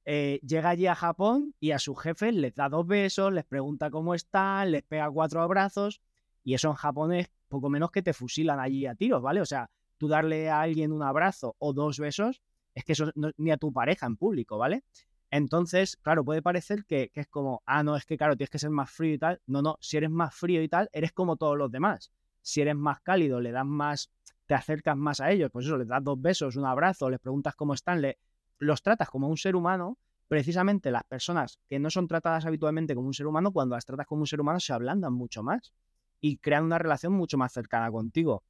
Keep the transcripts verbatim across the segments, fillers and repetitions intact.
eh, llega allí a Japón y a sus jefes les da dos besos, les pregunta cómo están, les pega cuatro abrazos, y eso en Japón es poco menos que te fusilan allí a tiros, ¿vale? O sea, tú darle a alguien un abrazo o dos besos, es que eso no, ni a tu pareja en público, ¿vale? Entonces, claro, puede parecer que, que es como, ah, no, es que claro, tienes que ser más frío y tal. No, no, si eres más frío y tal, eres como todos los demás. Si eres más cálido, le das más, te acercas más a ellos, pues eso, les das dos besos, un abrazo, les preguntas cómo están, le, los tratas como un ser humano. Precisamente las personas que no son tratadas habitualmente como un ser humano, cuando las tratas como un ser humano, se ablandan mucho más y crean una relación mucho más cercana contigo.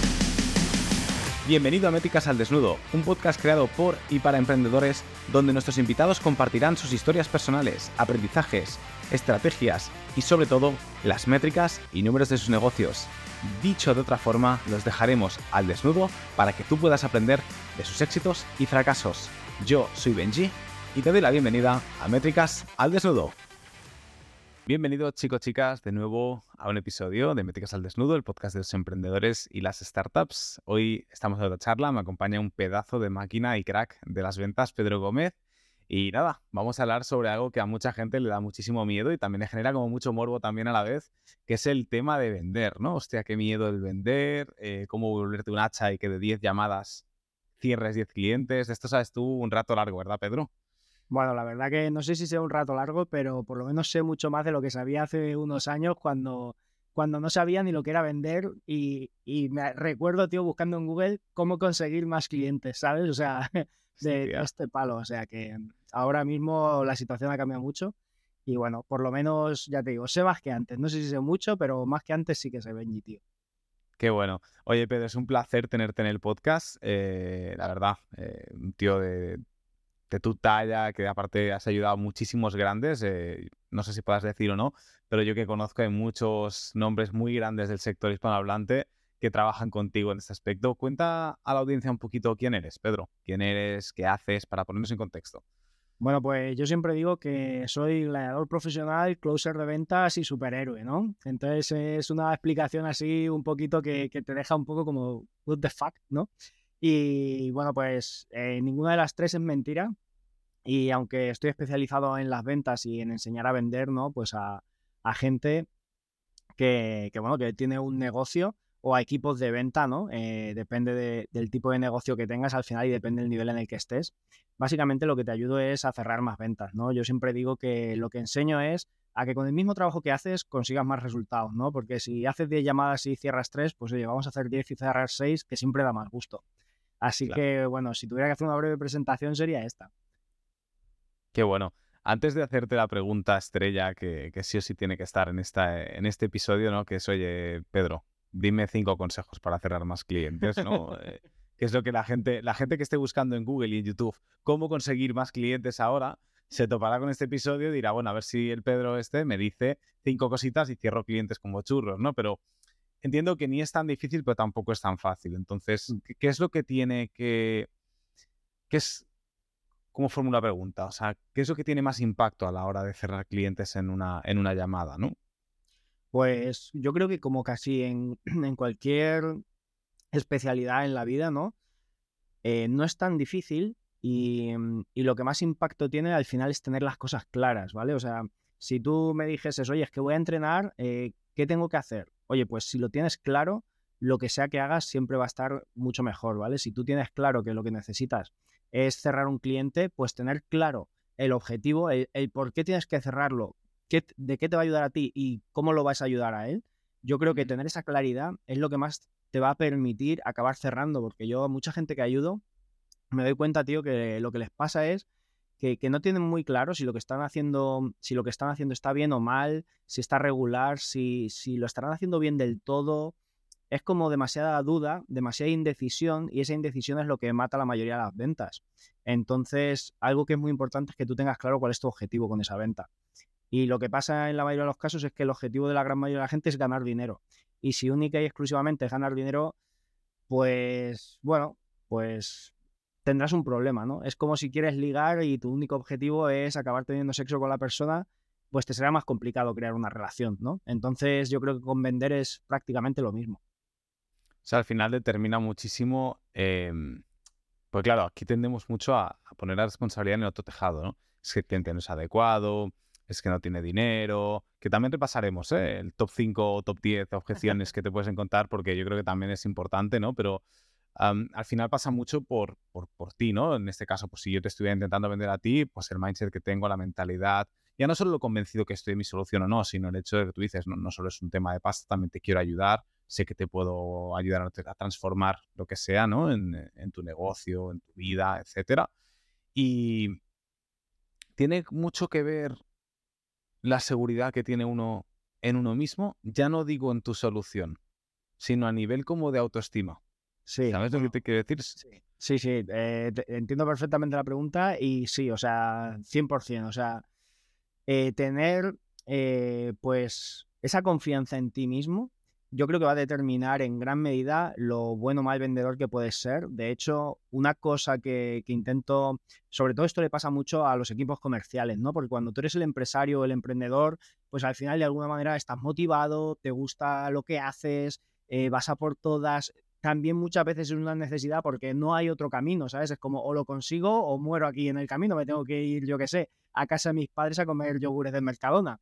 Bienvenido a Métricas al Desnudo, un podcast creado por y para emprendedores donde nuestros invitados compartirán sus historias personales, aprendizajes, estrategias y sobre todo las métricas y números de sus negocios. Dicho de otra forma, los dejaremos al desnudo para que tú puedas aprender de sus éxitos y fracasos. Yo soy Benji y te doy la bienvenida a Métricas al Desnudo. Bienvenidos chicos, chicas, de nuevo a un episodio de Métricas al Desnudo, el podcast de los emprendedores y las startups. Hoy estamos en otra charla, me acompaña un pedazo de máquina y crack de las ventas, Pedro Gómez. Y nada, vamos a hablar sobre algo que a mucha gente le da muchísimo miedo y también le genera como mucho morbo también a la vez, que es el tema de vender, ¿no? Hostia, qué miedo el vender, eh, cómo volverte un hacha y que de diez llamadas cierres diez clientes. De esto sabes tú un rato largo, ¿verdad, Pedro? Bueno, la verdad que no sé si sea un rato largo, pero por lo menos sé mucho más de lo que sabía hace unos años cuando, cuando no sabía ni lo que era vender y, y me recuerdo, tío, buscando en Google cómo conseguir más clientes, ¿sabes? O sea, de, de Hostia. este palo. O sea que ahora mismo la situación ha cambiado mucho y bueno, por lo menos, ya te digo, sé más que antes. No sé si sé mucho, pero más que antes sí que sé Benji, tío. Qué bueno. Oye, Pedro, es un placer tenerte en el podcast. Eh, la verdad, eh, un tío de, de tu talla, que aparte has ayudado a muchísimos grandes. Eh, no sé si puedas decir o no, pero yo que conozco hay muchos nombres muy grandes del sector hispanohablante que trabajan contigo en este aspecto. Cuenta a la audiencia un poquito quién eres, Pedro. ¿Quién eres? ¿Qué haces? Para ponernos en contexto. Bueno, pues yo siempre digo que soy gladiador profesional, closer de ventas y superhéroe, ¿no? Entonces es una explicación así un poquito que, que te deja un poco como, what the fuck, ¿no? Y bueno, pues eh, ninguna de las tres es mentira. Y aunque estoy especializado en las ventas y en enseñar a vender, ¿no? Pues a, a gente que, que, bueno, que tiene un negocio o a equipos de venta, ¿no? Eh, depende de, del tipo de negocio que tengas al final y depende del nivel en el que estés. Básicamente lo que te ayudo es a cerrar más ventas, ¿no? Yo siempre digo que lo que enseño es a que con el mismo trabajo que haces consigas más resultados, ¿no? Porque si haces diez llamadas y cierras tres, pues oye, vamos a hacer diez y cerrar seis, que siempre da más gusto. Así Claro. que, bueno, si tuviera que hacer una breve presentación sería esta. Qué bueno. Antes de hacerte la pregunta estrella que, que sí o sí tiene que estar en, esta, en este episodio, ¿no? Que es, oye, Pedro, dime cinco consejos para cerrar más clientes, ¿no? Eh, que es lo que la gente, la gente que esté buscando en Google y en YouTube, cómo conseguir más clientes ahora, se topará con este episodio y dirá, bueno, a ver si el Pedro este me dice cinco cositas y cierro clientes como churros, ¿no? Pero entiendo que ni es tan difícil, pero tampoco es tan fácil. Entonces, ¿qué, qué es lo que tiene que... ¿Qué es, ¿Cómo formulo la pregunta? O sea, ¿qué es lo que tiene más impacto a la hora de cerrar clientes en una, en una llamada, ¿no? Pues yo creo que como casi en, en cualquier especialidad en la vida, ¿no? Eh, no es tan difícil y, mm, y lo que más impacto tiene al final es tener las cosas claras, ¿vale? O sea, si tú me dijeses, oye, es que voy a entrenar, eh, ¿qué tengo que hacer? Oye, pues si lo tienes claro, lo que sea que hagas siempre va a estar mucho mejor, ¿vale? Si tú tienes claro que lo que necesitas es cerrar un cliente, pues tener claro el objetivo, el, el por qué tienes que cerrarlo, qué, de qué te va a ayudar a ti y cómo lo vas a ayudar a él. Yo creo que Ujú. tener esa claridad es lo que más te va a permitir acabar cerrando, porque yo a mucha gente que ayudo me doy cuenta, tío, que lo que les pasa es que, que no tienen muy claro si lo que están haciendo, si lo que están haciendo está bien o mal, si está regular, si, si lo estarán haciendo bien del todo. Es como demasiada duda, demasiada indecisión, y esa indecisión es lo que mata la mayoría de las ventas. Entonces, algo que es muy importante es que tú tengas claro cuál es tu objetivo con esa venta. Y lo que pasa en la mayoría de los casos es que el objetivo de la gran mayoría de la gente es ganar dinero. Y si única y exclusivamente es ganar dinero, pues bueno, pues tendrás un problema, ¿no? Es como si quieres ligar y tu único objetivo es acabar teniendo sexo con la persona, pues te será más complicado crear una relación, ¿no? Entonces yo creo que con vender es prácticamente lo mismo. O sea, al final determina muchísimo eh, Pues claro, aquí tendemos mucho a, a poner la responsabilidad en el otro tejado, ¿no? Es que el cliente no es adecuado, es que no tiene dinero, que también repasaremos, ¿eh? El top cinco o top diez objeciones que te puedes encontrar, porque yo creo que también es importante, ¿no? Pero am, al final pasa mucho por, por, por ti, ¿no? En este caso, pues si yo te estuviera intentando vender a ti, pues el mindset que tengo, la mentalidad, ya no solo lo convencido que estoy de mi solución o no, sino el hecho de que tú dices, no, no solo es un tema de pasta, también te quiero ayudar, sé que te puedo ayudar a, a transformar lo que sea, ¿no? En, en tu negocio, en tu vida, etcétera. Y tiene mucho que ver la seguridad que tiene uno en uno mismo, ya no digo en tu solución, sino a nivel como de autoestima. Sí, ¿Sabes lo que te quiero decir? S- sí, sí, sí, eh, te- entiendo perfectamente la pregunta y sí, o sea, cien por ciento, o sea, eh, tener eh, pues esa confianza en ti mismo, yo creo que va a determinar en gran medida lo bueno o mal vendedor que puedes ser. De hecho, una cosa que, que intento, sobre todo esto le pasa mucho a los equipos comerciales, ¿no? Porque cuando tú eres el empresario o el emprendedor, pues al final de alguna manera estás motivado, te gusta lo que haces, eh, vas a por todas. También muchas veces es una necesidad porque no hay otro camino, ¿sabes? Es como o lo consigo o muero aquí en el camino, me tengo que ir, yo qué sé, a casa de mis padres a comer yogures de Mercadona.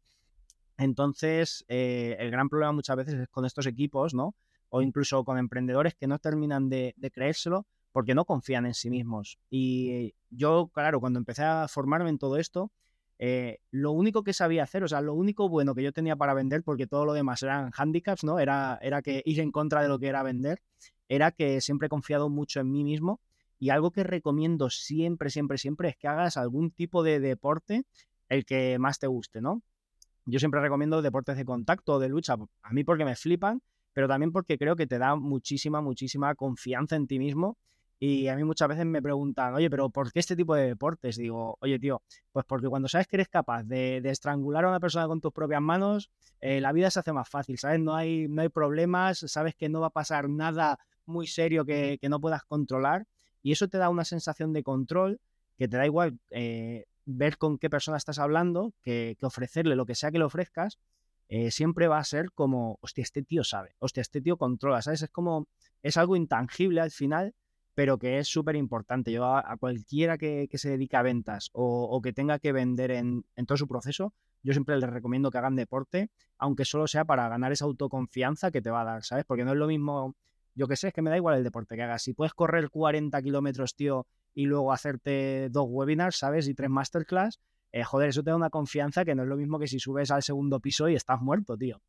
Entonces, eh, el gran problema muchas veces es con estos equipos, ¿no? O incluso con emprendedores que no terminan de, de creérselo porque no confían en sí mismos. Y yo, claro, cuando empecé a formarme en todo esto, eh, lo único que sabía hacer, o sea, lo único bueno que yo tenía para vender, porque todo lo demás eran handicaps, ¿no? Era, era que ir en contra de lo que era vender, era que siempre he confiado mucho en mí mismo. Y algo que recomiendo siempre, siempre, siempre es que hagas algún tipo de deporte, el que más te guste, ¿no? Yo siempre recomiendo deportes de contacto o de lucha, a mí porque me flipan, pero también porque creo que te da muchísima, muchísima confianza en ti mismo. Y a mí muchas veces me preguntan, oye, pero ¿por qué este tipo de deportes? Digo, oye, tío, pues porque cuando sabes que eres capaz de, de estrangular a una persona con tus propias manos, eh, la vida se hace más fácil, ¿sabes? No hay, no hay problemas, sabes que no va a pasar nada muy serio que, que no puedas controlar. Y eso te da una sensación de control que te da igual eh, ver con qué persona estás hablando, que, que ofrecerle lo que sea que le ofrezcas, eh, siempre va a ser como, hostia, este tío sabe, hostia, este tío controla, ¿sabes? Es como, es algo intangible al final, pero que es súper importante. Yo a, a cualquiera que, que, se dedique a ventas o, o que tenga que vender en, en, todo su proceso, yo siempre les recomiendo que hagan deporte, aunque solo sea para ganar esa autoconfianza que te va a dar, ¿sabes? Porque no es lo mismo, yo que sé, es que me da igual el deporte que hagas. Si puedes correr cuarenta kilómetros, tío, y luego hacerte dos webinars, ¿sabes? Y tres masterclass, eh, joder, eso te da una confianza que no es lo mismo que si subes al segundo piso y estás muerto, tío.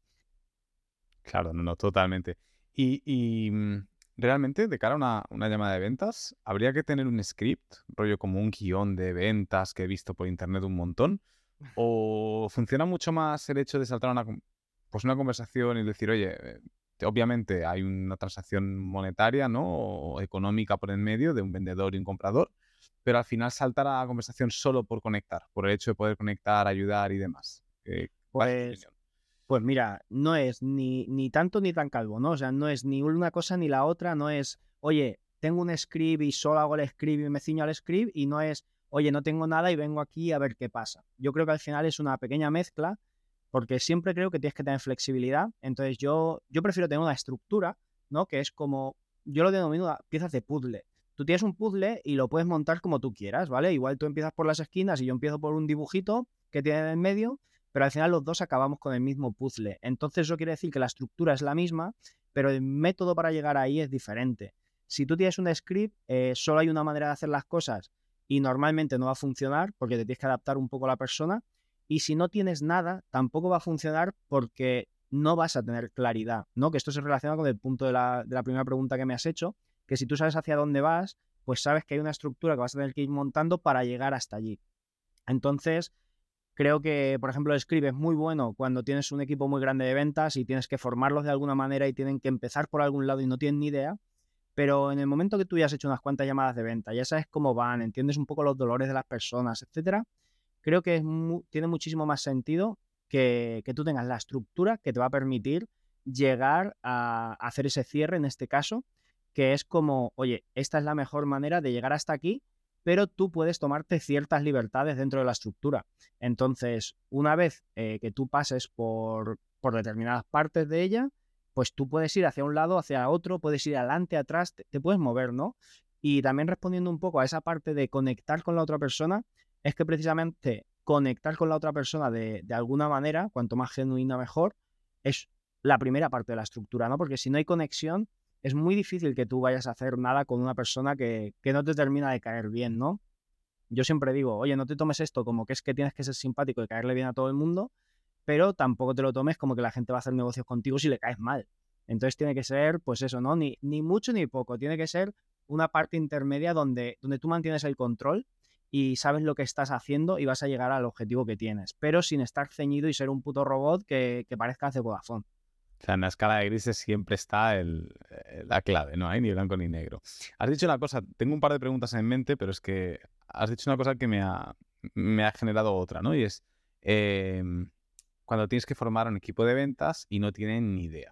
Claro, no, no, totalmente. Y, y, mm, realmente, de cara a una, una llamada de ventas, habría que tener un script, rollo como un guión de ventas que he visto por internet un montón, o funciona mucho más el hecho de saltar una, con- pues una conversación y decir, oye, eh, te- obviamente hay una transacción monetaria, ¿no? O económica por en medio de un vendedor y un comprador, pero al final saltar a la conversación solo por conectar, por el hecho de poder conectar, ayudar y demás. Eh, ¿Cuál es tu Pues opinión? Pues mira, no es ni, ni tanto ni tan calvo, ¿no? O sea, no es ni una cosa ni la otra, no es, oye, tengo un script y solo hago el script y me ciño al script, y no es, oye, no tengo nada y vengo aquí a ver qué pasa. Yo creo que al final es una pequeña mezcla, porque siempre creo que tienes que tener flexibilidad. Entonces yo, yo prefiero tener una estructura, ¿no? Que es como, yo lo denomino piezas de puzzle. Tú tienes un puzzle y lo puedes montar como tú quieras, ¿vale? Igual tú empiezas por las esquinas y yo empiezo por un dibujito que tiene en medio, pero al final los dos acabamos con el mismo puzzle. Entonces eso quiere decir que la estructura es la misma, pero el método para llegar ahí es diferente. Si tú tienes un script, eh, solo hay una manera de hacer las cosas y normalmente no va a funcionar porque te tienes que adaptar un poco a la persona. Y si no tienes nada, tampoco va a funcionar porque no vas a tener claridad, ¿no? Que esto se relaciona con el punto de la, de la primera pregunta que me has hecho, que si tú sabes hacia dónde vas, pues sabes que hay una estructura que vas a tener que ir montando para llegar hasta allí. Entonces, creo que, por ejemplo, el script es muy bueno cuando tienes un equipo muy grande de ventas y tienes que formarlos de alguna manera y tienen que empezar por algún lado y no tienen ni idea. Pero en el momento que tú ya has hecho unas cuantas llamadas de venta, ya sabes cómo van, entiendes un poco los dolores de las personas, etcétera, creo que es mu tiene muchísimo más sentido que, que, tú tengas la estructura que te va a permitir llegar a hacer ese cierre en este caso, que es como, oye, esta es la mejor manera de llegar hasta aquí, pero tú puedes tomarte ciertas libertades dentro de la estructura. Entonces, una vez eh, que tú pases por, por determinadas partes de ella, pues tú puedes ir hacia un lado, hacia otro, puedes ir adelante, atrás, te, te puedes mover, ¿no? Y también respondiendo un poco a esa parte de conectar con la otra persona, es que precisamente conectar con la otra persona de, de alguna manera, cuanto más genuina mejor, es la primera parte de la estructura, ¿no? Porque si no hay conexión, es muy difícil que tú vayas a hacer nada con una persona que, que no te termina de caer bien, ¿no? Yo siempre digo, oye, no te tomes esto como que es que tienes que ser simpático y caerle bien a todo el mundo, pero tampoco te lo tomes como que la gente va a hacer negocios contigo si le caes mal. Entonces tiene que ser, pues eso, ¿no? Ni, ni mucho ni poco. Tiene que ser una parte intermedia donde, donde tú mantienes el control y sabes lo que estás haciendo y vas a llegar al objetivo que tienes, pero sin estar ceñido y ser un puto robot que, que parezca hace Vodafone. O sea, en la escala de grises siempre está el, eh, la clave, no hay ni blanco ni negro. Has dicho una cosa, tengo un par de preguntas en mente, pero es que has dicho una cosa que me ha, me ha generado otra, ¿no? Y es eh, cuando tienes que formar un equipo de ventas y no tienen ni idea.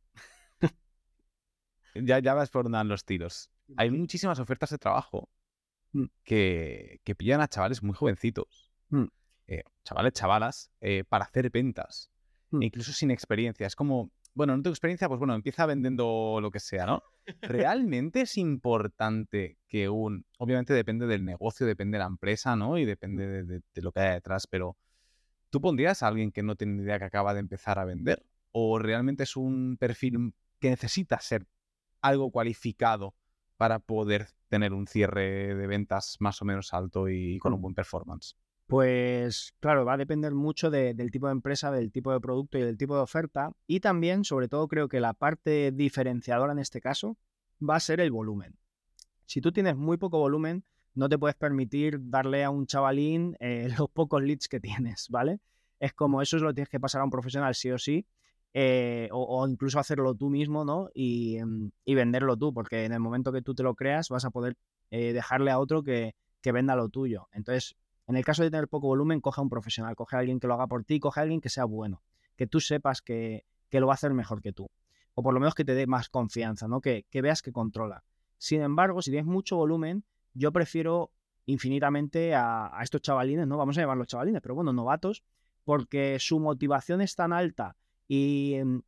Ya, ya vas por donde dan los tiros. Hay muchísimas ofertas de trabajo Mm, que, que pillan a chavales muy jovencitos, mm, eh, chavales, chavalas, eh, para hacer ventas, mm. e incluso sin experiencia. Es como, bueno, no tengo experiencia, pues bueno, empieza vendiendo lo que sea, ¿no? Realmente es importante que un... Obviamente depende del negocio, depende de la empresa, ¿no? Y depende de, de- de lo que haya detrás, pero ¿tú pondrías a alguien que no tiene ni idea que acaba de empezar a vender? ¿O realmente es un perfil que necesita ser algo cualificado para poder tener un cierre de ventas más o menos alto y con un buen performance? Pues claro, va a depender mucho de- del tipo de empresa, del tipo de producto y del tipo de oferta. Y también, sobre todo, creo que la parte diferenciadora en este caso va a ser el volumen. Si tú tienes muy poco volumen, no te puedes permitir darle a un chavalín eh, los pocos leads que tienes, ¿vale? Es como eso, lo tienes que pasar a un profesional sí o sí, eh, o, o incluso hacerlo tú mismo, ¿no? Y, em, y venderlo tú, porque en el momento que tú te lo creas vas a poder eh, dejarle a otro que, que venda lo tuyo. Entonces, en el caso de tener poco volumen, coge a un profesional, coge a alguien que lo haga por ti, coge a alguien que sea bueno, que tú sepas que, que lo va a hacer mejor que tú, o por lo menos que te dé más confianza, ¿no? Que, que veas que controla. Sin embargo, si tienes mucho volumen, yo prefiero infinitamente a, a estos chavalines, ¿no? Vamos a llamarlos chavalines, pero bueno, novatos, porque su motivación es tan alta y, em,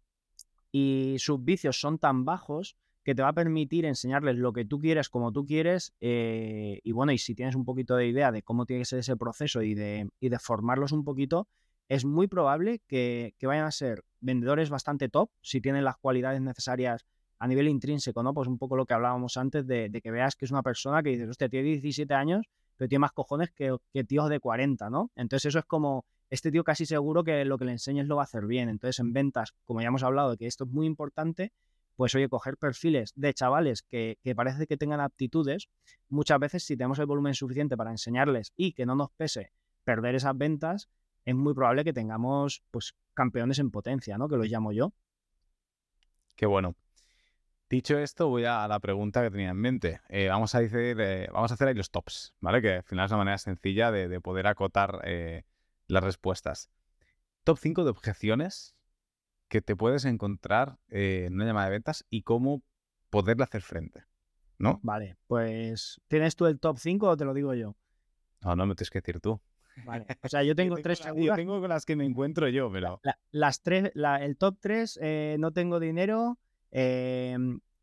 y sus vicios son tan bajos que te va a permitir enseñarles lo que tú quieres como tú quieres, eh, y bueno, y si tienes un poquito de idea de cómo tiene que ser ese proceso y de, y de formarlos un poquito, es muy probable que, que vayan a ser vendedores bastante top si tienen las cualidades necesarias a nivel intrínseco, ¿no? Pues un poco lo que hablábamos antes de, de que veas que es una persona que dices, hostia, tiene diecisiete años, pero tiene más cojones que, que tíos de cuarenta, ¿no? Entonces eso es como, este tío casi seguro que lo que le enseñes lo va a hacer bien. Entonces en ventas, como ya hemos hablado de que esto es muy importante, pues oye, coger perfiles de chavales que, que parece que tengan aptitudes, muchas veces si tenemos el volumen suficiente para enseñarles y que no nos pese perder esas ventas, es muy probable que tengamos pues campeones en potencia, ¿no? Que los llamo yo. Qué bueno. Dicho esto, voy a la pregunta que tenía en mente. Eh, vamos a decir, eh, vamos a hacer ahí los tops, ¿vale? Que al final es una manera sencilla de, de poder acotar eh, las respuestas. Top cinco de objeciones que te puedes encontrar eh, en una llamada de ventas y cómo poderle hacer frente, ¿no? Vale, pues ¿tienes tú el top cinco o te lo digo yo? No, no me tienes que decir tú. Vale, o sea, yo Yo tengo tengo, tres la- yo seguras. tengo con las que me encuentro yo, La- pero... la- las tres, la- el top tres, eh, no tengo dinero, eh,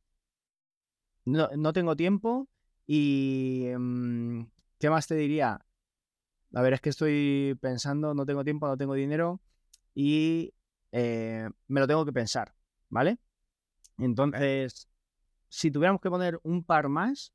no, no tengo tiempo y... em, ¿qué más te diría? A ver, es que estoy pensando, no tengo tiempo, no tengo dinero y eh, me lo tengo que pensar, ¿vale? Vale. Entonces, si tuviéramos que poner un par más,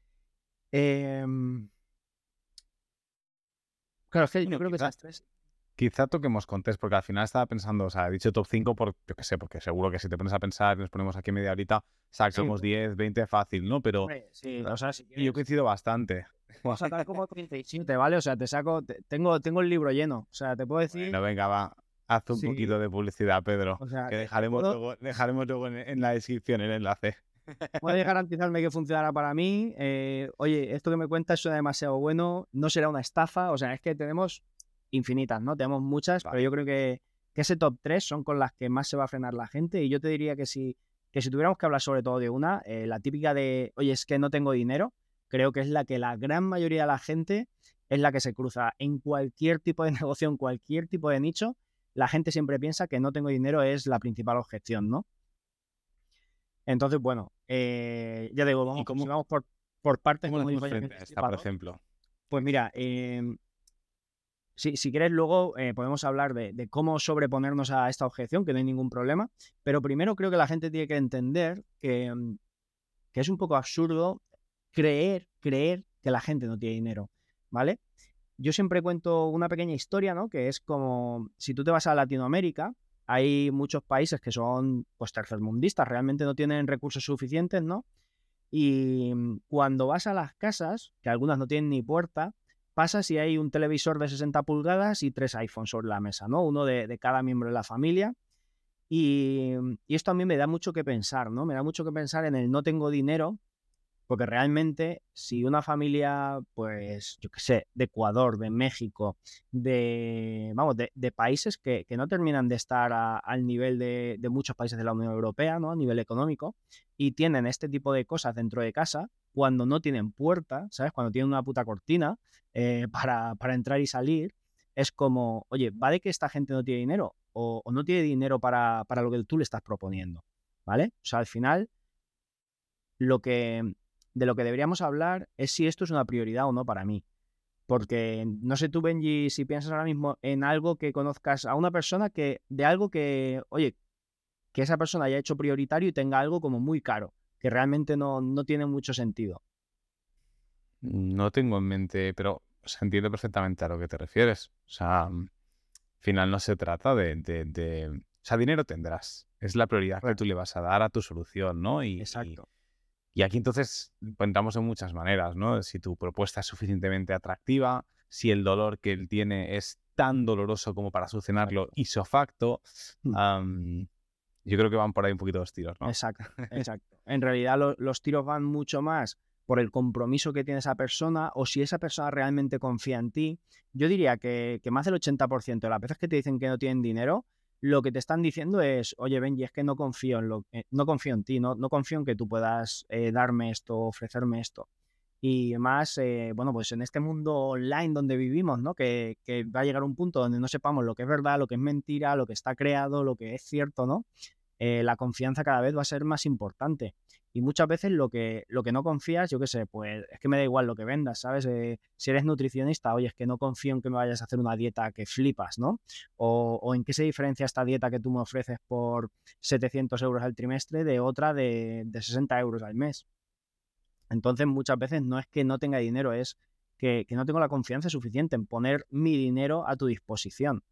em, claro, es que yo Bueno, creo que quizá, esas tres... quizá toquemos contest, porque al final estaba pensando, o sea, he dicho top cinco por, yo qué sé, porque seguro que si te pones a pensar y nos ponemos aquí media horita, Sí, sacamos diez, veinte fácil, ¿no? Pero hombre, sí, o sea, si y yo quieres... coincido bastante. Puedo sacar como treinta y siete, ¿vale? O sea, te saco, te- tengo, tengo el libro lleno. O sea, te puedo decir, Bueno, venga, va. Haz un poquito sí, de publicidad, Pedro, o sea, que te, te dejaremos puedo, luego, dejaremos luego en, en la descripción el enlace. puedes garantizarme que funcionará para mí. Eh, oye, esto que me cuentas suena demasiado bueno, no será una estafa. O sea, es que tenemos infinitas, ¿no? Tenemos muchas, pero Vale. yo creo que, que ese top tres son con las que más se va a frenar la gente. Y yo te diría que si, que si tuviéramos que hablar sobre todo de una, eh, la típica de, oye, es que no tengo dinero, creo que es la que la gran mayoría de la gente es la que se cruza en cualquier tipo de negocio, en cualquier tipo de nicho. La gente siempre piensa que no tengo dinero es la principal objeción, ¿no? Entonces, bueno, eh, ya digo, ¿Y vamos, si cómo, vamos por... por partes, ¿Cómo le como dijo hacemos ya frente a esta, por ejemplo? Pues mira, eh, si, si quieres luego eh, podemos hablar de, de cómo sobreponernos a esta objeción, que no hay ningún problema, pero primero creo que la gente tiene que entender que, mm, que es un poco absurdo creer, creer que la gente no tiene dinero, ¿vale? Yo siempre cuento una pequeña historia, ¿no? Que es como si tú te vas a Latinoamérica, hay muchos países que son pues tercermundistas, realmente no tienen recursos suficientes, ¿no? Y mm, cuando vas a las casas, que algunas no tienen ni puerta, pasas y hay un televisor de sesenta pulgadas y tres iPhones sobre la mesa, ¿no? Uno de, de cada miembro de la familia. Y, mm, y esto a mí me da mucho que pensar, ¿no? Me da mucho que pensar en el no tengo dinero, porque realmente, si una familia, pues, yo qué sé, de Ecuador, de México, de, vamos, de, de países que, que no terminan de estar a- al nivel de, de muchos países de la Unión Europea, ¿no? A nivel económico, y tienen este tipo de cosas dentro de casa, cuando no tienen puerta, ¿sabes? Cuando tienen una puta cortina eh, para, para entrar y salir, es como, oye, ¿va de que esta gente no tiene dinero? O, o no tiene dinero para, para lo que tú le estás proponiendo, ¿vale? O sea, al final lo que, de lo que deberíamos hablar es si esto es una prioridad o no para mí. Porque no sé tú, Benji, si piensas ahora mismo en algo que conozcas a una persona que, de algo que, oye, que esa persona haya hecho prioritario y tenga algo como muy caro, que realmente no, no tiene mucho sentido. No tengo en mente, pero o sea, entiendo perfectamente a lo que te refieres. O sea, mm, al final no se trata de, de, de- O sea, dinero tendrás. Es la prioridad que Claro, tú le vas a dar a tu solución, ¿no? Y, y, exacto. y aquí entonces pues, entramos en muchas maneras, ¿no? Si tu propuesta es suficientemente atractiva, si el dolor que él tiene es tan doloroso como para solucionarlo Exacto. isofacto, Mm. am, yo creo que van por ahí un poquito los tiros, ¿no? Exacto, exacto. En realidad lo- los tiros van mucho más por el compromiso que tiene esa persona o si esa persona realmente confía en ti. Yo diría que, que más del ochenta por ciento de las veces que te dicen que no tienen dinero, lo que te están diciendo es, oye Benji, es que no confío en, lo, eh, no confío en ti, no, no confío en que tú puedas eh, darme esto, ofrecerme esto. Y más, eh, bueno, pues en este mundo online donde vivimos, ¿no? Que, que va a llegar un punto donde no sepamos lo que es verdad, lo que es mentira, lo que está creado, lo que es cierto, ¿no? Eh, la confianza cada vez va a ser más importante. Y muchas veces lo que, lo que no confías, yo qué sé, pues es que me da igual lo que vendas, ¿sabes? Eh, si eres nutricionista, oye, es que no confío en que me vayas a hacer una dieta que flipas, ¿no? O, o en qué se diferencia esta dieta que tú me ofreces por setecientos euros al trimestre de otra de, de sesenta euros al mes. Entonces, muchas veces no es que no tenga dinero, es que, que no tengo la confianza suficiente en poner mi dinero a tu disposición.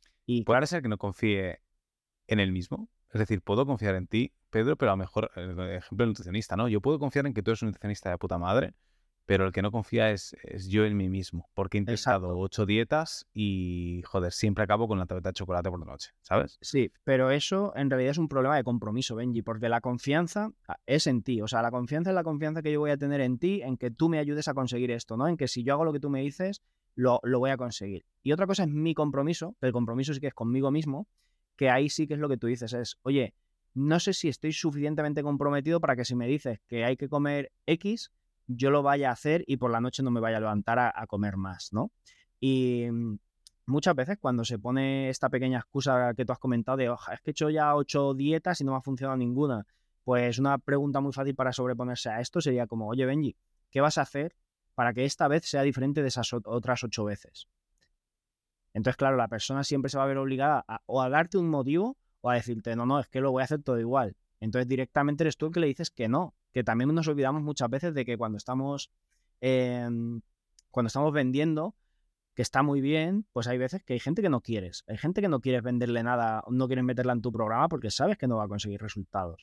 Y ¿Puede claro, ser que no confíe en él mismo? Es decir, puedo confiar en ti, Pedro, pero a lo mejor, eh, ejemplo, el nutricionista, ¿no? Yo puedo confiar en que tú eres un nutricionista de puta madre, pero el que no confía es, es yo en mí mismo, porque he intentado exacto. ocho dietas y, joder, siempre acabo con la tableta de chocolate por la noche, ¿sabes? Sí, pero eso en realidad es un problema de compromiso, Benji, porque la confianza ah, es en ti. O sea, la confianza es la confianza que yo voy a tener en ti, en que tú me ayudes a conseguir esto, ¿no? En que si yo hago lo que tú me dices, lo, lo voy a conseguir. Y otra cosa es mi compromiso, que el compromiso sí que es conmigo mismo, que ahí sí que es lo que tú dices, es, oye, no sé si estoy suficientemente comprometido para que si me dices que hay que comer X, yo lo vaya a hacer y por la noche no me vaya a levantar a, a comer más, ¿no? Y, muchas veces cuando se pone esta pequeña excusa que tú has comentado de, oja, es que he hecho ya ocho dietas y no me ha funcionado ninguna, pues una pregunta muy fácil para sobreponerse a esto sería como, oye Benji, ¿qué vas a hacer para que esta vez sea diferente de esas otras ocho veces? Entonces, claro, la persona siempre se va a ver obligada a, o a darte un motivo o a decirte, no, no, es que lo voy a hacer todo igual. Entonces, directamente eres tú el que le dices que no, que también nos olvidamos muchas veces de que cuando estamos, eh, cuando estamos vendiendo, que está muy bien, pues hay veces que hay gente que no quieres. Hay gente que no quieres venderle nada, no quieres meterla en tu programa porque sabes que no va a conseguir resultados.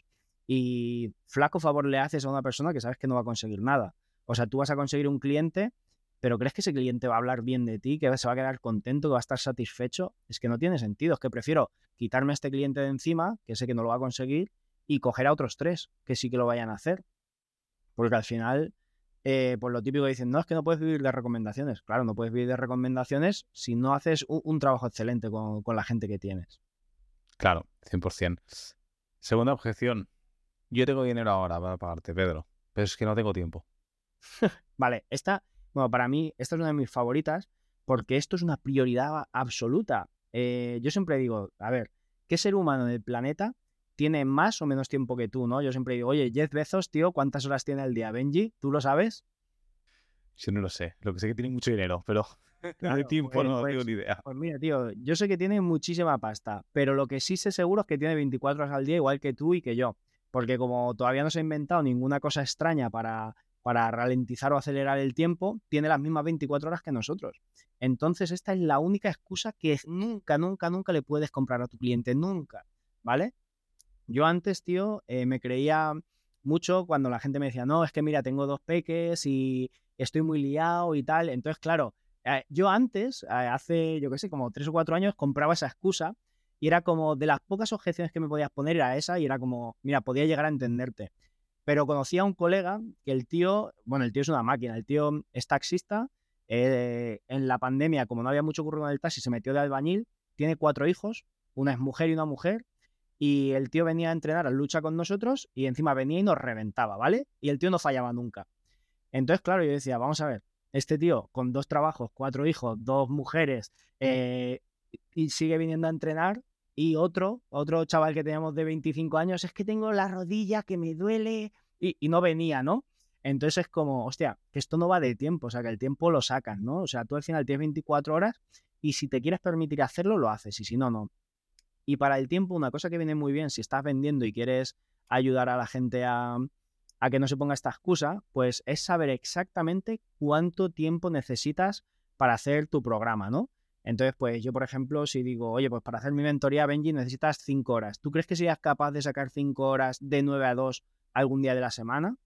Y flaco favor le haces a una persona que sabes que no va a conseguir nada. O sea, tú vas a conseguir un cliente, pero crees que ese cliente va a hablar bien de ti, que se va a quedar contento, que va a estar satisfecho. Es que no tiene sentido. Es que prefiero quitarme a este cliente de encima, que sé que no lo va a conseguir, y coger a otros tres que sí que lo vayan a hacer. Porque al final, eh, pues lo típico que dicen, no, es que no puedes vivir de recomendaciones. Claro, no puedes vivir de recomendaciones si no haces un, un trabajo excelente con, con la gente que tienes. Claro, cien por ciento. Segunda objeción, yo tengo dinero ahora para pagarte, Pedro, pero es que no tengo tiempo. Vale, esta, bueno, para mí, esta es una de mis favoritas porque esto es una prioridad absoluta. Eh, yo siempre digo, a ver, ¿qué ser humano en el planeta tiene más o menos tiempo que tú, ¿no? Yo siempre digo, oye, Jeff Bezos, tío, ¿cuántas horas tiene al día? Benji, ¿tú lo sabes? Yo no lo sé. Lo que sé es que tiene mucho dinero, pero de Claro, tiempo pues, no tengo pues, ni idea. pues mira, tío, yo sé que tiene muchísima pasta, pero lo que sí sé seguro es que tiene veinticuatro horas al día, igual que tú y que yo, porque como todavía no se ha inventado ninguna cosa extraña para, para ralentizar o acelerar el tiempo, tiene las mismas veinticuatro horas que nosotros. Entonces, esta es la única excusa que nunca, nunca, nunca le puedes comprar a tu cliente, nunca, ¿vale? Yo antes, tío, eh, me creía mucho cuando la gente me decía, no, es que mira, tengo dos peques y estoy muy liado y tal. Entonces, claro, eh, yo antes, eh, hace, yo qué sé, como tres o cuatro años, compraba esa excusa y era como de las pocas objeciones que me podías poner era esa y era como, mira, podía llegar a entenderte. Pero conocí a un colega que el tío, bueno, el tío es una máquina, el tío es taxista, eh, en la pandemia, como no había mucho curro en el taxi, se metió de albañil, tiene cuatro hijos, una es mujer y una mujer, y el tío venía a entrenar a lucha con nosotros y encima venía y nos reventaba, ¿vale? Y el tío no fallaba nunca. Entonces, claro, yo decía, vamos a ver, este tío con dos trabajos, cuatro hijos, dos mujeres, eh, y sigue viniendo a entrenar. Y otro, otro chaval que teníamos de veinticinco años, es que tengo la rodilla que me duele y, y no venía, ¿no? Entonces es como, hostia, que esto no va de tiempo, o sea, que el tiempo lo sacas, ¿no? O sea, tú al final tienes veinticuatro horas y si te quieres permitir hacerlo, lo haces y si no, no. Y para el tiempo, una cosa que viene muy bien si estás vendiendo y quieres ayudar a la gente a, a que no se ponga esta excusa, pues es saber exactamente cuánto tiempo necesitas para hacer tu programa, ¿no? Entonces, pues yo, por ejemplo, si digo, oye, pues para hacer mi mentoría, Benji, necesitas cinco horas. ¿Tú crees que serías capaz de sacar cinco horas de nueve a dos algún día de la semana?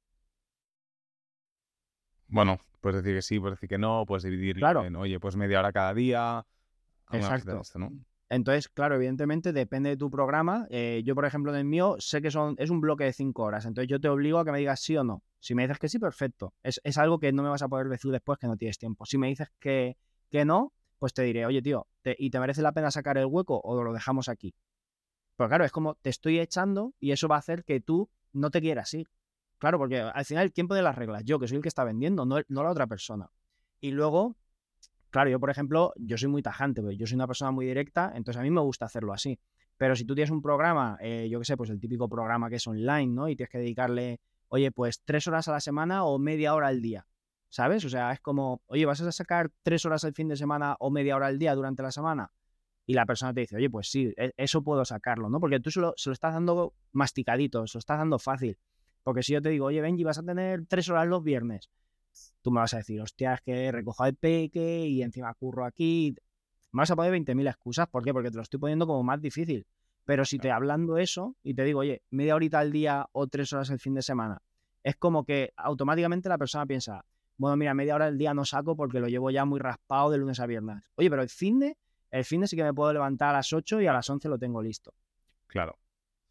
Bueno, puedes decir que sí, puedes decir que no, puedes dividirlo Claro, en, oye, pues media hora cada día, alguna cosita de exacto. esto, ¿no? Entonces, claro, evidentemente depende de tu programa. Eh, yo, por ejemplo, en el mío sé que son, es un bloque de cinco horas. Entonces yo te obligo a que me digas sí o no. Si me dices que sí, perfecto. Es, es algo que no me vas a poder decir después que no tienes tiempo. Si me dices que, que no, pues te diré, oye, tío, te- ¿y te merece la pena sacar el hueco o lo dejamos aquí? Pero claro, es como te estoy echando y eso va a hacer que tú no te quieras ir. Claro, porque al final, ¿quién pone las reglas? Yo, que soy el que está vendiendo, no, no la otra persona. Y luego, claro, yo, por ejemplo, yo soy muy tajante, pues yo soy una persona muy directa, entonces a mí me gusta hacerlo así. Pero si tú tienes un programa, eh, yo qué sé, pues el típico programa que es online, ¿no? Y tienes que dedicarle, oye, pues tres horas a la semana o media hora al día, ¿sabes? O sea, es como, oye, ¿vas a sacar tres horas el fin de semana o media hora al día durante la semana? Y la persona te dice, oye, pues sí, e- eso puedo sacarlo, ¿no? Porque tú se lo, se lo estás dando masticadito, se lo estás dando fácil. Porque si yo te digo, oye, Benji, vas a tener tres horas los viernes, tú me vas a decir, hostia, es que recojo al peque y encima curro aquí. Me vas a poner veinte mil excusas. ¿Por qué? Porque te lo estoy poniendo como más difícil. Pero si te Claro. hablando eso y te digo, oye, media horita al día o tres horas el fin de semana, es como que automáticamente la persona piensa, bueno, mira, media hora al día no saco porque lo llevo ya muy raspado de lunes a viernes. Oye, pero el fin de, el fin de sí que me puedo levantar a las ocho y a las once lo tengo listo. Claro.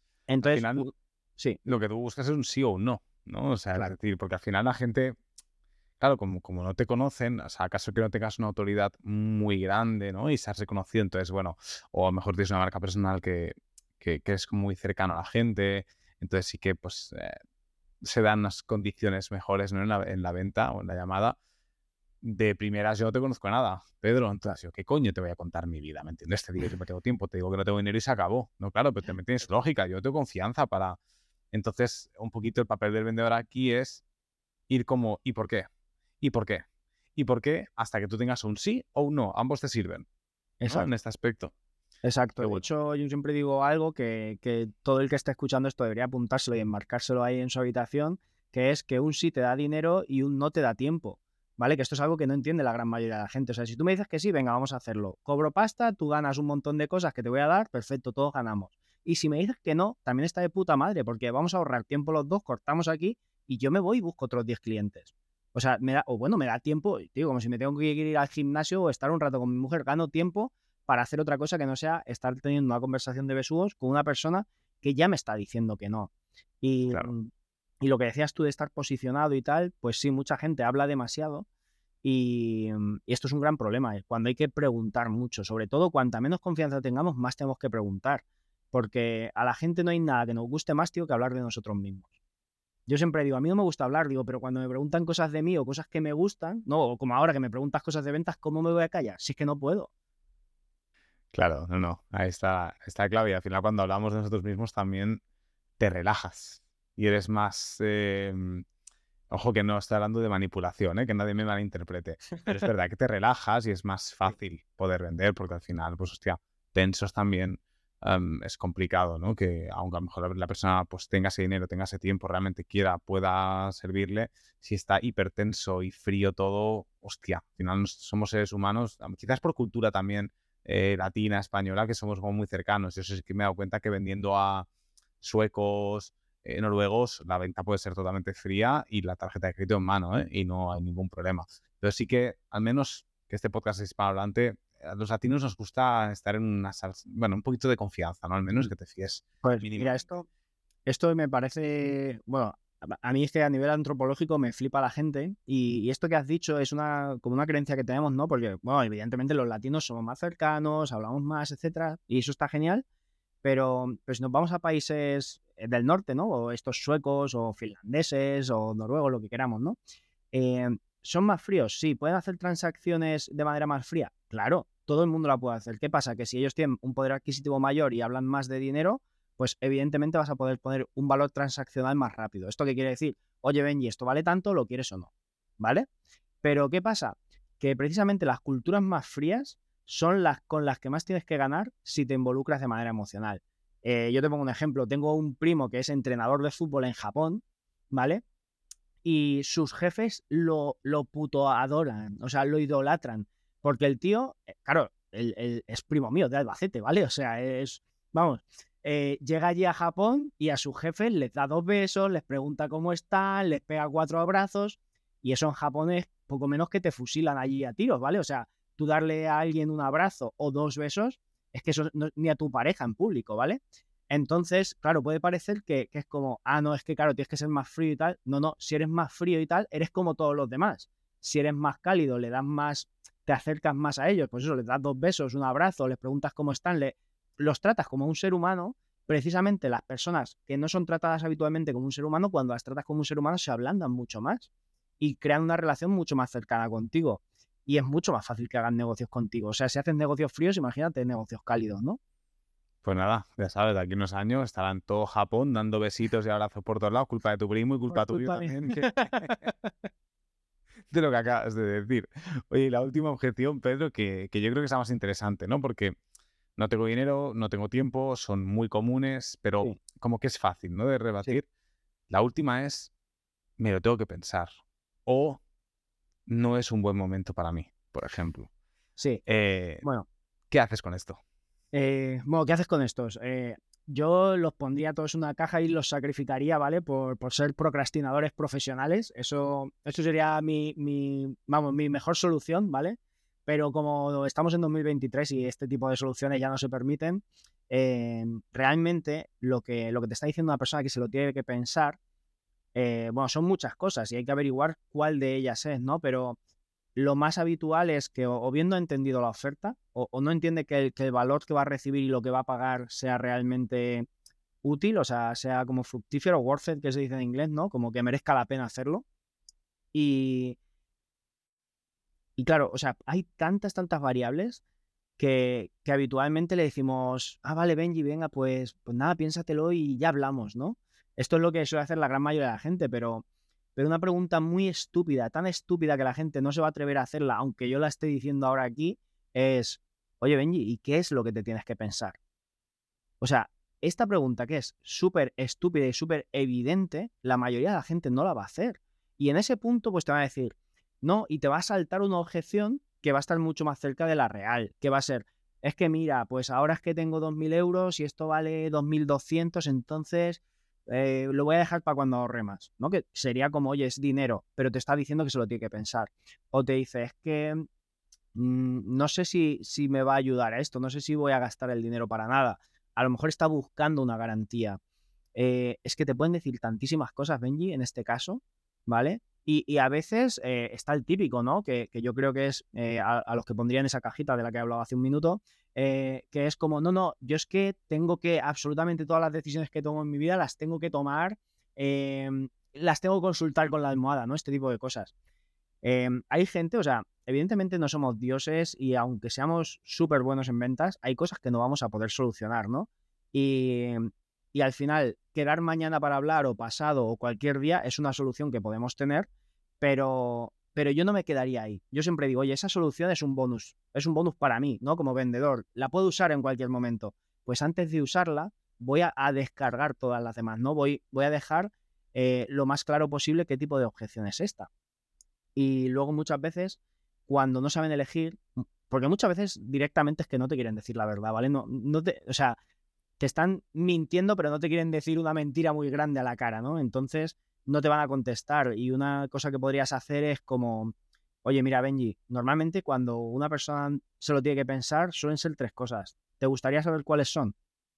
Al Entonces, final, u- sí, lo que tú buscas es un sí o un no, ¿no? O sea, es claro, decir, porque al final la gente, claro, como, como no te conocen, o sea, acaso que no tengas una autoridad muy grande, ¿no? Y seas reconocido, entonces, bueno, o a lo mejor tienes una marca personal que, que, que es muy cercano a la gente, entonces sí que, pues, eh, se dan unas condiciones mejores, ¿no? En la, en la venta o en la llamada. De primeras yo no te conozco nada, Pedro, claro. entonces yo, ¿qué coño te voy a contar mi vida? ¿Me entiendes? Te digo que no tengo tiempo, te digo que no tengo dinero y se acabó. No, claro, pero también tienes lógica, yo tengo confianza para... Entonces, un poquito el papel del vendedor aquí es ir como, ¿y por qué? ¿Y por qué? ¿Y por qué? Hasta que tú tengas un sí o un no, ambos te sirven, ¿no? En Exacto. este aspecto. Exacto. Qué De bueno. hecho, yo siempre digo algo que, que todo el que esté escuchando esto debería apuntárselo y enmarcárselo ahí en su habitación, que es que un sí te da dinero y un no te da tiempo, ¿vale? Que esto es algo que no entiende la gran mayoría de la gente. O sea, si tú me dices que sí, venga, vamos a hacerlo. Cobro pasta, tú ganas un montón de cosas que te voy a dar, perfecto, todos ganamos. Y si me dices que no, también está de puta madre, porque vamos a ahorrar tiempo los dos, cortamos aquí y yo me voy y busco otros diez clientes. O sea, me da, o bueno, me da tiempo, digo, como si me tengo que ir al gimnasio o estar un rato con mi mujer, gano tiempo para hacer otra cosa que no sea estar teniendo una conversación de besugos con una persona que ya me está diciendo que no. Y, Claro. y lo que decías tú de estar posicionado y tal, pues sí, mucha gente habla demasiado y, y esto es un gran problema, ¿eh? Cuando hay que preguntar mucho, sobre todo cuanta menos confianza tengamos, más tenemos que preguntar, porque a la gente no hay nada que nos guste más, tío, que hablar de nosotros mismos. Yo siempre digo, a mí no me gusta hablar, digo, pero cuando me preguntan cosas de mí o cosas que me gustan, no, o como ahora que me preguntas cosas de ventas, ¿cómo me voy a callar? Si es que no puedo. Claro, no, no, ahí está, está clave. Y al final cuando hablamos de nosotros mismos también te relajas y eres más... eh, ojo que no estoy hablando de manipulación, ¿eh? Que nadie me malinterprete. Pero es verdad que te relajas y es más Sí. fácil poder vender porque al final, pues hostia, tensos también em, es complicado, ¿no? Que aunque a lo mejor la, la persona pues tenga ese dinero, tenga ese tiempo, realmente quiera, pueda servirle, si está hipertenso y frío todo, hostia, al final nos- somos seres humanos, am- quizás por cultura también eh, latina, española, que somos como muy cercanos. Yo sí que me he dado cuenta que vendiendo a suecos, eh, noruegos, la venta puede ser totalmente fría y la tarjeta de crédito en mano, ¿eh? Y no hay ningún problema. Pero sí que, al menos que este podcast es hispanohablante, a los latinos nos gusta estar en una salsa, bueno, un poquito de confianza, ¿no? Al menos Mm. que te fíes Pues mira, mínimamente. esto, esto me parece, bueno, a a mí es que a nivel antropológico me flipa la gente y, y esto que has dicho es una como una creencia que tenemos, ¿no? Porque, bueno, evidentemente los latinos somos más cercanos, hablamos más, etcétera, y eso está genial, pero, pero si nos vamos a países eh, del norte, ¿no? O estos suecos o finlandeses o noruegos, lo que queramos, ¿no? Eh, ¿Son más fríos? Sí. ¿Pueden hacer transacciones de manera más fría? Claro, todo el mundo la puede hacer. ¿Qué pasa? Que si ellos tienen un poder adquisitivo mayor y hablan más de dinero, pues evidentemente vas a poder poner un valor transaccional más rápido. ¿Esto qué quiere decir? Oye, Benji, esto vale tanto, ¿lo quieres o no? ¿Vale? Pero ¿qué pasa? Que precisamente las culturas más frías son las con las que más tienes que ganar si te involucras de manera emocional. Eh, yo te pongo un ejemplo. Tengo un primo que es entrenador de fútbol en Japón, ¿vale? Y sus jefes lo, lo puto adoran, o sea, lo idolatran. Porque el tío, eh, claro, el, el, es primo mío de Albacete, ¿vale? O sea, es, vamos, eh, llega allí a Japón y a sus jefes les da dos besos, les pregunta cómo están, les pega cuatro abrazos, y eso en Japón es poco menos que te fusilan allí a tiros, ¿vale? O sea, tú darle a alguien un abrazo o dos besos, es que eso no, ni a tu pareja en público, ¿vale? Entonces, claro, puede parecer que, que, es como, ah, no, es que claro, tienes que ser más frío y tal. No, no, si eres más frío y tal, eres como todos los demás. Si eres más cálido, le das más, te acercas más a ellos, pues eso, les das dos besos, un abrazo, les preguntas cómo están, le, los tratas como un ser humano. Precisamente las personas que no son tratadas habitualmente como un ser humano, cuando las tratas como un ser humano, se ablandan mucho más y crean una relación mucho más cercana contigo. Y es mucho más fácil que hagan negocios contigo. O sea, si haces negocios fríos, imagínate negocios cálidos, ¿no? Pues nada, ya sabes, de aquí unos años estarán todo Japón dando besitos y abrazos por todos lados, culpa de tu primo y Por culpa tuya culpa mía. también que, de lo que acabas de decir. Oye, y la última objeción, Pedro, que, que yo creo que es la más interesante, ¿no? Porque no tengo dinero, no tengo tiempo, son muy comunes, pero Sí, como que es fácil, ¿no? De sí. rebatir. La última es, me lo tengo que pensar. O no es un buen momento para mí, por ejemplo. Sí, Eh, bueno, ¿Qué haces con esto? eh, bueno, ¿qué haces con estos? Eh, yo los pondría todos en una caja y los sacrificaría, ¿vale? Por, por ser procrastinadores profesionales. Eso, eso sería mi, mi, vamos, mi mejor solución, ¿vale? Pero como estamos en dos mil veintitrés y este tipo de soluciones ya no se permiten, eh, realmente lo que, lo que te está diciendo una persona que se lo tiene que pensar, eh, bueno, son muchas cosas y hay que averiguar cuál de ellas es, ¿no? Pero lo más habitual es que o, o bien no ha entendido la oferta o, o no entiende que el, que el valor que va a recibir y lo que va a pagar sea realmente útil, o sea, sea como fructífero, worth it, que se dice en inglés, ¿no? Como que merezca la pena hacerlo. Y, y claro, o sea, hay tantas, tantas variables que, que habitualmente le decimos, ah, vale, Benji, venga, pues, pues nada, piénsatelo y ya hablamos, ¿no? Esto es lo que suele hacer la gran mayoría de la gente, pero, pero una pregunta muy estúpida, tan estúpida que la gente no se va a atrever a hacerla, aunque yo la esté diciendo ahora aquí, es, oye, Benji, ¿y qué es lo que te tienes que pensar? O sea, esta pregunta que es súper estúpida y súper evidente, la mayoría de la gente no la va a hacer. Y en ese punto, pues te van a decir, no, y te va a saltar una objeción que va a estar mucho más cerca de la real, que va a ser, es que mira, pues ahora es que tengo dos mil euros y esto vale dos mil doscientos, entonces eh, lo voy a dejar para cuando ahorre más, ¿no? Que sería como, oye, es dinero, pero te está diciendo que se lo tiene que pensar. O te dice, es que mmm, no sé si, si me va a ayudar a esto, no sé si voy a gastar el dinero para nada. A lo mejor está buscando una garantía. Eh, es que te pueden decir tantísimas cosas, Benji, en este caso, ¿vale? Y, y a veces eh, está el típico, ¿no? Que, que yo creo que es eh, a, a, los que pondría en esa cajita de la que he hablado hace un minuto, eh, que es como, no, no, yo es que tengo que, absolutamente todas las decisiones que tomo en mi vida las tengo que tomar, eh, las tengo que consultar con la almohada, ¿no? Este tipo de cosas. Eh, hay gente, o sea, evidentemente no somos dioses y aunque seamos súper buenos en ventas, hay cosas que no vamos a poder solucionar, ¿no? Y, y al final, quedar mañana para hablar o pasado o cualquier día es una solución que podemos tener, pero, pero yo no me quedaría ahí. Yo siempre digo, oye, esa solución es un bonus, es un bonus para mí, ¿no? Como vendedor, la puedo usar en cualquier momento. Pues antes de usarla, voy a, a descargar todas las demás, ¿no? Voy, voy a dejar eh, lo más claro posible qué tipo de objeción es esta. Y luego muchas veces, cuando no saben elegir, porque muchas veces directamente es que no te quieren decir la verdad, ¿vale? No, no te, o sea, te están mintiendo, pero no te quieren decir una mentira muy grande a la cara, ¿no? Entonces no te van a contestar. Y una cosa que podrías hacer es como, oye, mira, Benji, normalmente cuando una persona se lo tiene que pensar, suelen ser tres cosas. ¿Te gustaría saber cuáles son?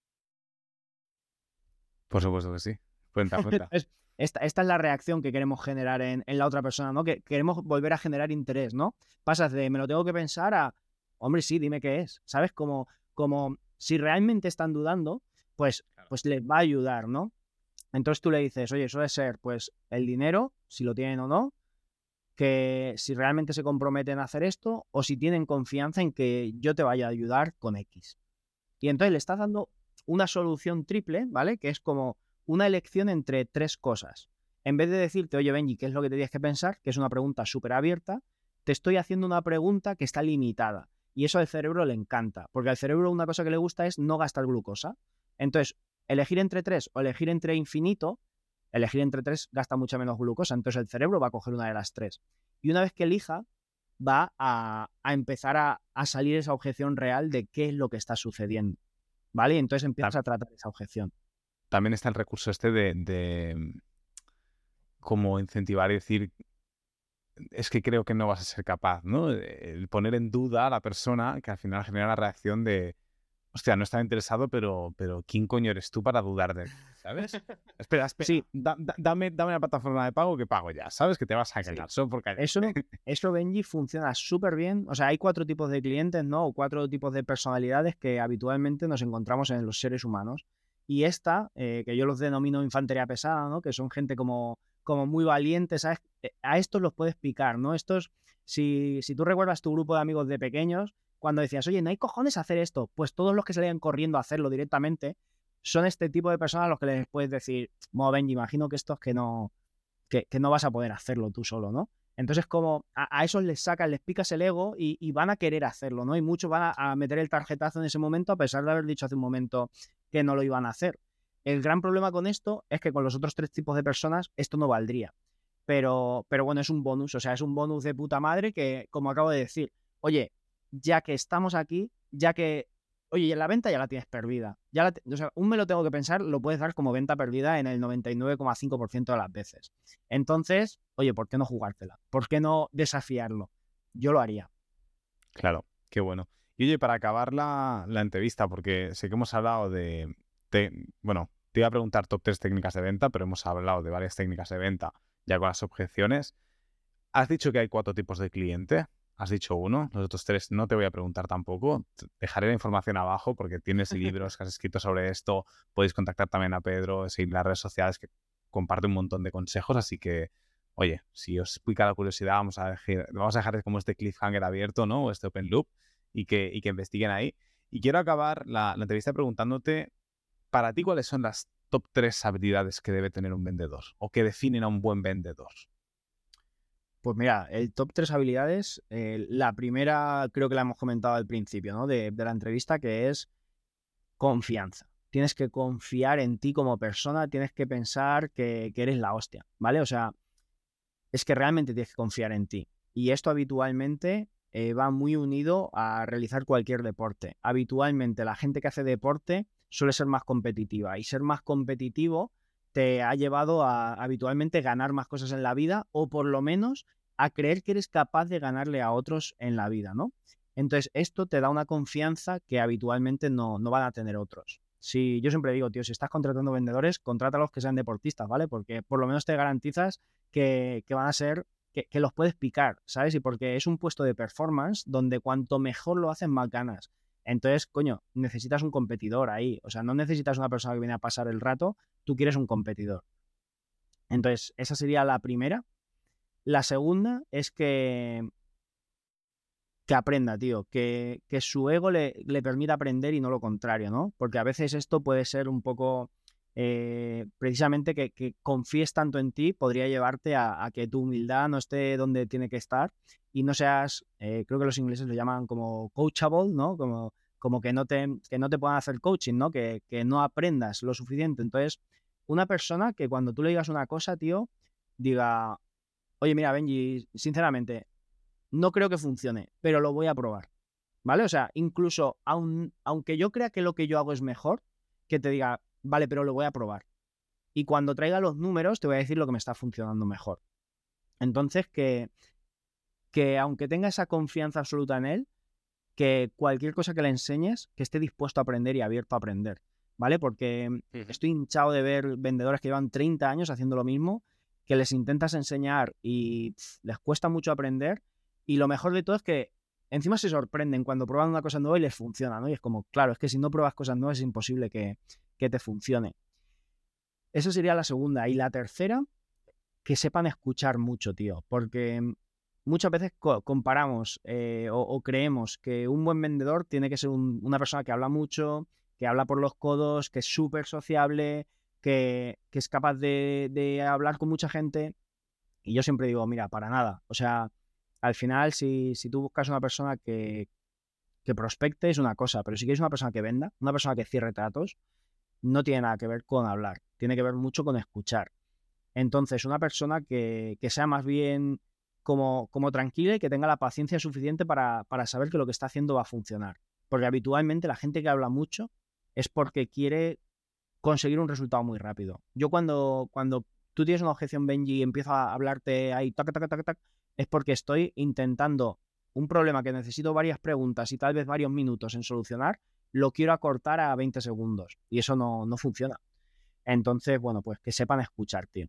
Por supuesto que sí. Cuenta, cuenta. Es- esta, esta es la reacción que queremos generar en, en la otra persona, ¿no? Que queremos volver a generar interés, ¿no? Pasas de me lo tengo que pensar a, hombre, sí, dime qué es. ¿Sabes? Como, como si realmente están dudando, pues, Claro. pues les va a ayudar, ¿no? Entonces tú le dices, oye, suele ser, pues, el dinero, si lo tienen o no, que si realmente se comprometen a hacer esto, o si tienen confianza en que yo te vaya a ayudar con X. Y entonces le estás dando una solución triple, ¿vale? Que es como una elección entre tres cosas. En vez de decirte, oye, Benji, ¿qué es lo que te tienes que pensar? Que es una pregunta súper abierta, te estoy haciendo una pregunta que está limitada. Y eso al cerebro le encanta, porque al cerebro una cosa que le gusta es no gastar glucosa. Entonces, elegir entre tres o elegir entre infinito, elegir entre tres gasta mucha menos glucosa, entonces el cerebro va a coger una de las tres. Y una vez que elija, va a, a empezar a, a salir esa objeción real de qué es lo que está sucediendo. ¿Vale? Y entonces empiezas Ta- a tratar esa objeción. También está el recurso este de, de mm, como incentivar y decir, es que creo que no vas a ser capaz, ¿no? El poner en duda a la persona que al final genera la reacción de, hostia, no estaba interesado, pero, pero ¿quién coño eres tú para dudar de mí? ¿Sabes? Espera, Sí, espera, da- da- dame, dame la plataforma de pago que pago ya, ¿sabes? Que te vas a sí. quedar solo por callarte. Eso, eso, Benji, funciona súper bien. O sea, hay cuatro tipos de clientes, ¿no? O cuatro tipos de personalidades que habitualmente nos encontramos en los seres humanos. Y esta, eh, que yo los denomino infantería pesada, ¿no? Que son gente como, como muy valiente, ¿sabes? Eh, A estos los puedes picar, ¿no? Estos, si, si tú recuerdas tu grupo de amigos de pequeños, cuando decías, oye, no hay cojones a hacer esto, pues todos los que salían corriendo a hacerlo directamente son este tipo de personas a los que les puedes decir, bueno, Benji, imagino que estos que no, que, que no vas a poder hacerlo tú solo, ¿no? Entonces, como a, a esos les sacas, les picas el ego y, y van a querer hacerlo, ¿no? Y muchos van a, a meter el tarjetazo en ese momento, a pesar de haber dicho hace un momento que no lo iban a hacer. El gran problema con esto es que con los otros tres tipos de personas esto no valdría. Pero, pero bueno, es un bonus, o sea, es un bonus de puta madre que, como acabo de decir, oye, ya que estamos aquí, ya que, oye, la venta ya la tienes perdida. Ya la te- o sea, un me lo tengo que pensar, lo puedes dar como venta perdida en el noventa y nueve coma cinco por ciento de las veces. Entonces, oye, ¿por qué no jugártela? ¿Por qué no desafiarlo? Yo lo haría. Claro, qué bueno. Y oye, para acabar la, la entrevista, porque sé que hemos hablado de, te- bueno, te iba a preguntar top tres técnicas de venta, pero hemos hablado de varias técnicas de venta ya con las objeciones. Has dicho que hay cuatro tipos de cliente. Has dicho uno. Los otros tres no te voy a preguntar tampoco. Te dejaré la información abajo porque tienes libros que has escrito sobre esto. Podéis contactar también a Pedro, seguir las redes sociales que comparte un montón de consejos. Así que, oye, si os pica la curiosidad, vamos a dejar, vamos a dejar como este cliffhanger abierto, ¿no? O este open loop y que, y que investiguen ahí. Y quiero acabar la, la entrevista preguntándote, para ti, ¿cuáles son las top tres habilidades que debe tener un vendedor o que definen a un buen vendedor? Pues mira, el top tres habilidades, eh, la primera creo que la hemos comentado al principio, ¿no? De, de la entrevista, que es confianza. Tienes que confiar en ti como persona, tienes que pensar que, que eres la hostia, ¿vale? O sea, es que realmente tienes que confiar en ti. Y esto habitualmente eh, va muy unido a realizar cualquier deporte. Habitualmente la gente que hace deporte suele ser más competitiva y ser más competitivo te ha llevado a habitualmente ganar más cosas en la vida o por lo menos a creer que eres capaz de ganarle a otros en la vida, ¿no? Entonces esto te da una confianza que habitualmente no, no van a tener otros. Si yo siempre digo, tío, si estás contratando vendedores, contrátalos que sean deportistas, ¿vale? Porque por lo menos te garantizas que, que van a ser, que, que, los puedes picar, ¿sabes? Y porque es un puesto de performance donde cuanto mejor lo hacen, más ganas. Entonces, coño, necesitas un competidor ahí. O sea, no necesitas una persona que viene a pasar el rato, tú quieres un competidor. Entonces, esa sería la primera. La segunda es que, que aprenda, tío, que, que su ego le, le permita aprender y no lo contrario, ¿no? Porque a veces esto puede ser un poco, eh, precisamente que, que confíes tanto en ti podría llevarte a, a que tu humildad no esté donde tiene que estar y no seas, eh, creo que los ingleses lo llaman como coachable, ¿no? Como, como que no te, que no te puedan hacer coaching, ¿no? Que, que no aprendas lo suficiente. Entonces, una persona que cuando tú le digas una cosa, tío, diga, oye, mira, Benji, sinceramente, no creo que funcione, pero lo voy a probar, ¿vale? O sea, incluso aun, aunque yo crea que lo que yo hago es mejor, que te diga, vale, pero lo voy a probar. Y cuando traiga los números, te voy a decir lo que me está funcionando mejor. Entonces, que, que aunque tenga esa confianza absoluta en él, que cualquier cosa que le enseñes, que esté dispuesto a aprender y abierto a aprender, ¿vale? Porque Ujú. estoy hinchado de ver vendedores que llevan treinta años haciendo lo mismo, que les intentas enseñar y pff, les cuesta mucho aprender. Y lo mejor de todo es que encima se sorprenden cuando prueban una cosa nueva y les funciona, ¿no? Y es como, claro, es que si no pruebas cosas nuevas es imposible que, que te funcione. Esa sería la segunda. Y la tercera, que sepan escuchar mucho, tío, porque muchas veces co comparamos eh, o, o, creemos que un buen vendedor tiene que ser un, una persona que habla mucho, que habla por los codos, que es súper sociable, que, que, es capaz de, de hablar con mucha gente. Y yo siempre digo, mira, para nada. O sea, al final, si, si tú buscas una persona que, que prospecte es una cosa, pero si quieres una persona que venda, una persona que cierre tratos, no tiene nada que ver con hablar, tiene que ver mucho con escuchar. Entonces, una persona que, que sea más bien como, como tranquila y que tenga la paciencia suficiente para, para saber que lo que está haciendo va a funcionar. Porque habitualmente la gente que habla mucho es porque quiere conseguir un resultado muy rápido. Yo cuando, cuando tú tienes una objeción, Benji, y empiezo a hablarte ahí, tac, tac, tac, tac, es porque estoy intentando un problema que necesito varias preguntas y tal vez varios minutos en solucionar, lo quiero acortar a veinte segundos. Y eso no, no funciona. Entonces, bueno, pues que sepan escuchar, tío.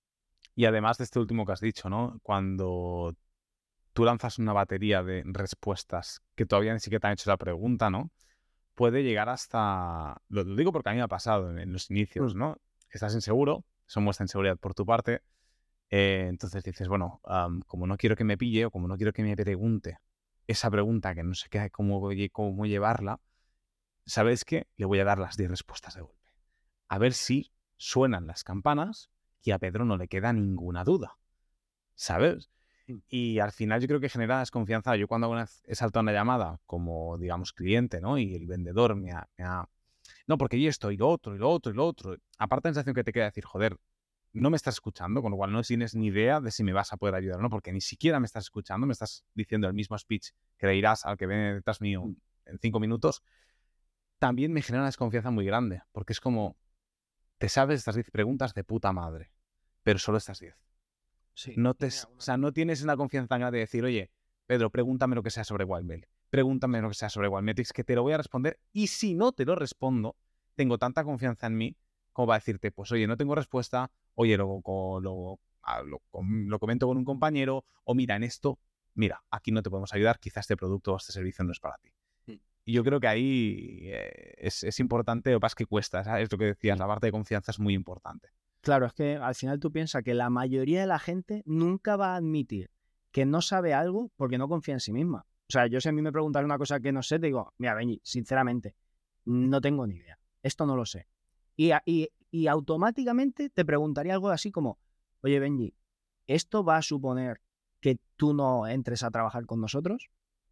Y además de este último que has dicho, ¿no? Cuando tú lanzas una batería de respuestas que todavía ni siquiera te han hecho la pregunta, ¿no? Puede llegar hasta... Lo, lo digo porque a mí me ha pasado en, en los inicios, Mm. ¿no? Estás inseguro, eso muestra inseguridad por tu parte, eh, entonces dices, bueno, um, como no quiero que me pille o como no quiero que me pregunte esa pregunta que no sé qué, cómo, cómo llevarla, ¿sabes qué? Le voy a dar las diez respuestas de golpe. A ver si suenan las campanas y a Pedro no le queda ninguna duda, ¿sabes? Y al final yo creo que genera desconfianza. Yo cuando alguna vez he saltado una llamada como, digamos, cliente, ¿no? Y el vendedor me ha, me ha... No, porque y esto, y lo otro, y lo otro, y lo otro. Aparte la sensación que te queda decir, joder, no me estás escuchando, con lo cual no tienes ni idea de si me vas a poder ayudar o no, porque ni siquiera me estás escuchando, me estás diciendo el mismo speech que le dirás al que viene detrás mío en cinco minutos. También me genera una desconfianza muy grande, porque es como, te sabes estas diez preguntas de puta madre, pero solo estas diez. Sí. No te, Y o mira, una... sea, no tienes una confianza tan grande de decir, oye, Pedro, pregúntame lo que sea sobre Wildmail. Pregúntame lo que sea sobre Wildmetrics, que te lo voy a responder. Y si no te lo respondo, tengo tanta confianza en mí como para decirte, pues oye, no tengo respuesta, oye, lo, lo, lo, lo, lo comento con un compañero, o mira, en esto, mira, aquí no te podemos ayudar, quizás este producto o este servicio no es para ti. Y yo creo que ahí eh, es, es importante, lo que pasa es que cuesta, ¿sabes? Lo que decías, la parte de confianza es muy importante. Claro, es que al final tú piensas que la mayoría de la gente nunca va a admitir que no sabe algo porque no confía en sí misma. O sea, yo si a mí me preguntan una cosa que no sé, te digo, mira, Benji, sinceramente, no tengo ni idea. Esto no lo sé. Y, y, y automáticamente te preguntaría algo así como, oye, Benji, ¿esto va a suponer que tú no entres a trabajar con nosotros?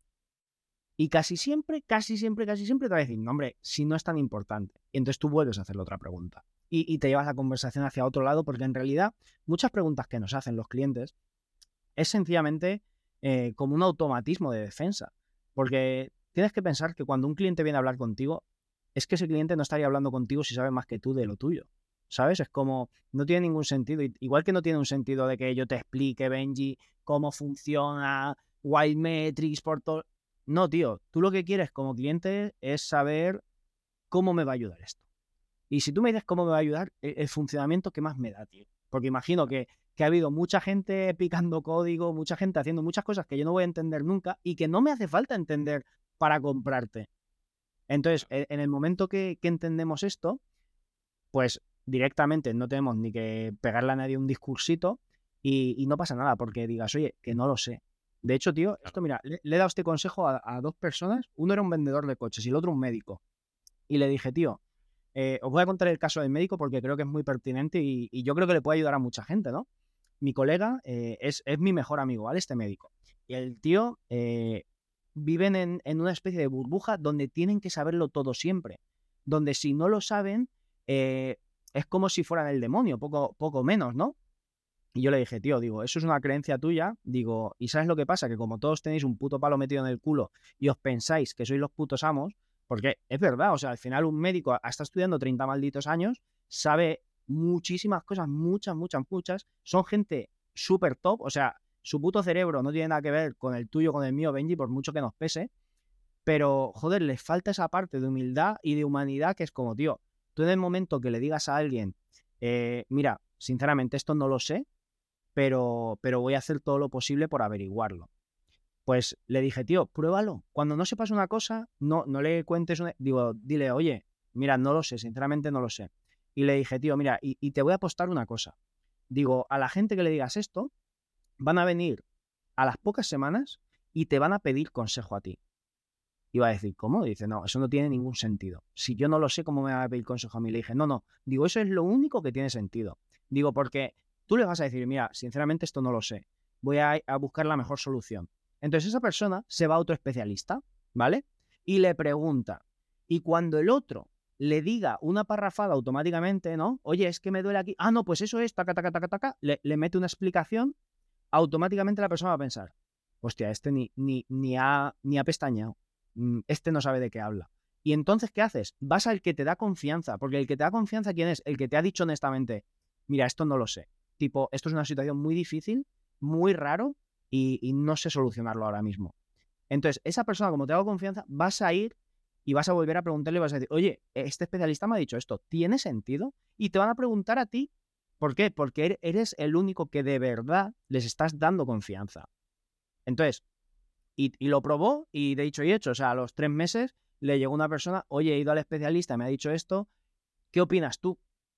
Y casi siempre, casi siempre, casi siempre te va a decir, no, hombre, si no es tan importante. Y entonces tú vuelves a hacerle otra pregunta. Y, y te llevas la conversación hacia otro lado, porque en realidad muchas preguntas que nos hacen los clientes es sencillamente eh, como un automatismo de defensa. Porque tienes que pensar que cuando un cliente viene a hablar contigo, es que ese cliente no estaría hablando contigo si sabe más que tú de lo tuyo. ¿Sabes? Es como, no tiene ningún sentido. Igual que no tiene un sentido de que yo te explique, Benji, cómo funciona Wild Metrics por todo. No, tío, tú lo que quieres como cliente es saber cómo me va a ayudar esto. Y si tú me dices cómo me va a ayudar, el, el funcionamiento que más me da, tío. Porque imagino que, que ha habido mucha gente picando código, mucha gente haciendo muchas cosas que yo no voy a entender nunca y que no me hace falta entender para comprarte. Entonces, en el momento que, que entendemos esto, pues directamente no tenemos ni que pegarle a nadie un discursito y, y no pasa nada porque digas, oye, que no lo sé. De hecho, tío, Claro. esto mira, le, le he dado este consejo a, a dos personas. Uno era un vendedor de coches y el otro un médico. Y le dije, tío, eh, os voy a contar el caso del médico porque creo que es muy pertinente y, y yo creo que le puede ayudar a mucha gente, ¿no? Mi colega eh, es, es mi mejor amigo, ¿vale? Este médico. Y el tío eh, viven en, en una especie de burbuja donde tienen que saberlo todo siempre. Donde si no lo saben, eh, es como si fueran el demonio, poco, poco menos, ¿no? Y yo le dije, tío, digo, eso es una creencia tuya, digo, ¿y sabes lo que pasa? Que como todos tenéis un puto palo metido en el culo y os pensáis que sois los putos amos, porque es verdad, o sea, al final un médico está estudiando treinta malditos años, sabe muchísimas cosas, muchas, muchas, muchas, son gente súper top, o sea, su puto cerebro no tiene nada que ver con el tuyo, con el mío, Benji, por mucho que nos pese, pero, joder, les falta esa parte de humildad y de humanidad que es como, tío, tú en el momento que le digas a alguien, eh, mira, sinceramente esto no lo sé, pero, pero voy a hacer todo lo posible por averiguarlo. Pues le dije, tío, pruébalo. Cuando no sepas una cosa, no, no le cuentes, una... digo, dile, oye, mira, no lo sé, sinceramente no lo sé. Y le dije, tío, mira, y, y te voy a apostar una cosa. Digo, a la gente que le digas esto, van a venir a las pocas semanas y te van a pedir consejo a ti. Iba a decir, ¿cómo? Dice, no, eso no tiene ningún sentido. Si yo no lo sé, ¿cómo me va a pedir consejo a mí? Le dije, no, no. Digo, eso es lo único que tiene sentido. Digo, porque tú le vas a decir, mira, sinceramente esto no lo sé. Voy a, a buscar la mejor solución. Entonces esa persona se va a otro especialista, ¿vale? Y le pregunta. Y cuando el otro le diga una parrafada automáticamente, ¿no? Oye, es que me duele aquí. Ah, no, pues eso es, taca, taca, taca, taca. Le, le mete una explicación, automáticamente la persona va a pensar, hostia, este ni, ni, ni, ha, ni ha pestañeado, este no sabe de qué habla. Y entonces, ¿qué haces? Vas al que te da confianza, porque el que te da confianza, ¿quién es? El que te ha dicho honestamente, mira, esto no lo sé. Tipo, esto es una situación muy difícil, muy raro, y, y no sé solucionarlo ahora mismo. Entonces, esa persona, como te da confianza, vas a ir y vas a volver a preguntarle y vas a decir, oye, este especialista me ha dicho esto, ¿tiene sentido? Y te van a preguntar a ti, ¿por qué? Porque eres el único que de verdad les estás dando confianza. Entonces, y, y, lo probó y de dicho y hecho, o sea, a los tres meses le llegó una persona, oye, he ido al especialista, me ha dicho esto, ¿qué opinas tú?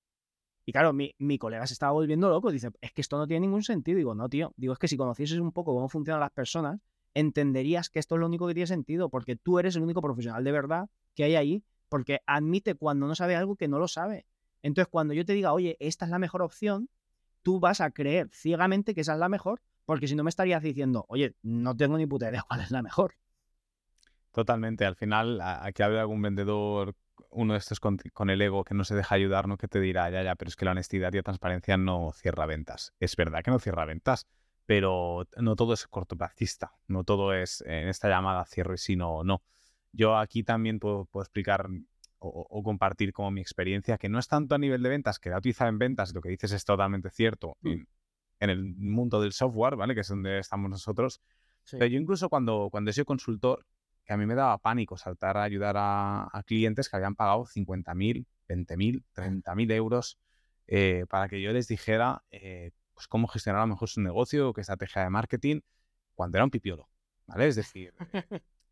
Y claro, mi, mi colega se estaba volviendo loco, dice, es que esto no tiene ningún sentido. Digo, no, tío, digo, es que si conocieses un poco cómo funcionan las personas, entenderías que esto es lo único que tiene sentido, porque tú eres el único profesional de verdad que hay ahí, porque admite cuando no sabe algo que no lo sabe. Entonces, cuando yo te diga, oye, esta es la mejor opción, tú vas a creer ciegamente que esa es la mejor, porque si no me estarías diciendo, oye, no tengo ni puta idea cuál es la mejor. Totalmente. Al final, a- aquí había algún vendedor, uno de estos con, con el ego que no se deja ayudar, ¿no? Que te dirá, ya, ya, pero es que la honestidad y la transparencia no cierra ventas. Es verdad que no cierra ventas, pero no todo es cortoplacista. No todo es eh, en esta llamada cierro y si no, no. Yo aquí también puedo, puedo explicar o, o compartir como mi experiencia, que no es tanto a nivel de ventas, que la he utilizado en ventas, lo que dices es totalmente cierto Mm, en, en el mundo del software, ¿vale? Que es donde estamos nosotros. sí. Pero yo incluso cuando, cuando he sido consultor, que a mí me daba pánico saltar a ayudar a, a clientes que habían pagado cincuenta mil, veinte mil, treinta mil euros eh, para que yo les dijera eh, pues cómo gestionar a lo mejor su negocio, qué estrategia de marketing, cuando era un pipiolo, ¿vale? Es decir, eh,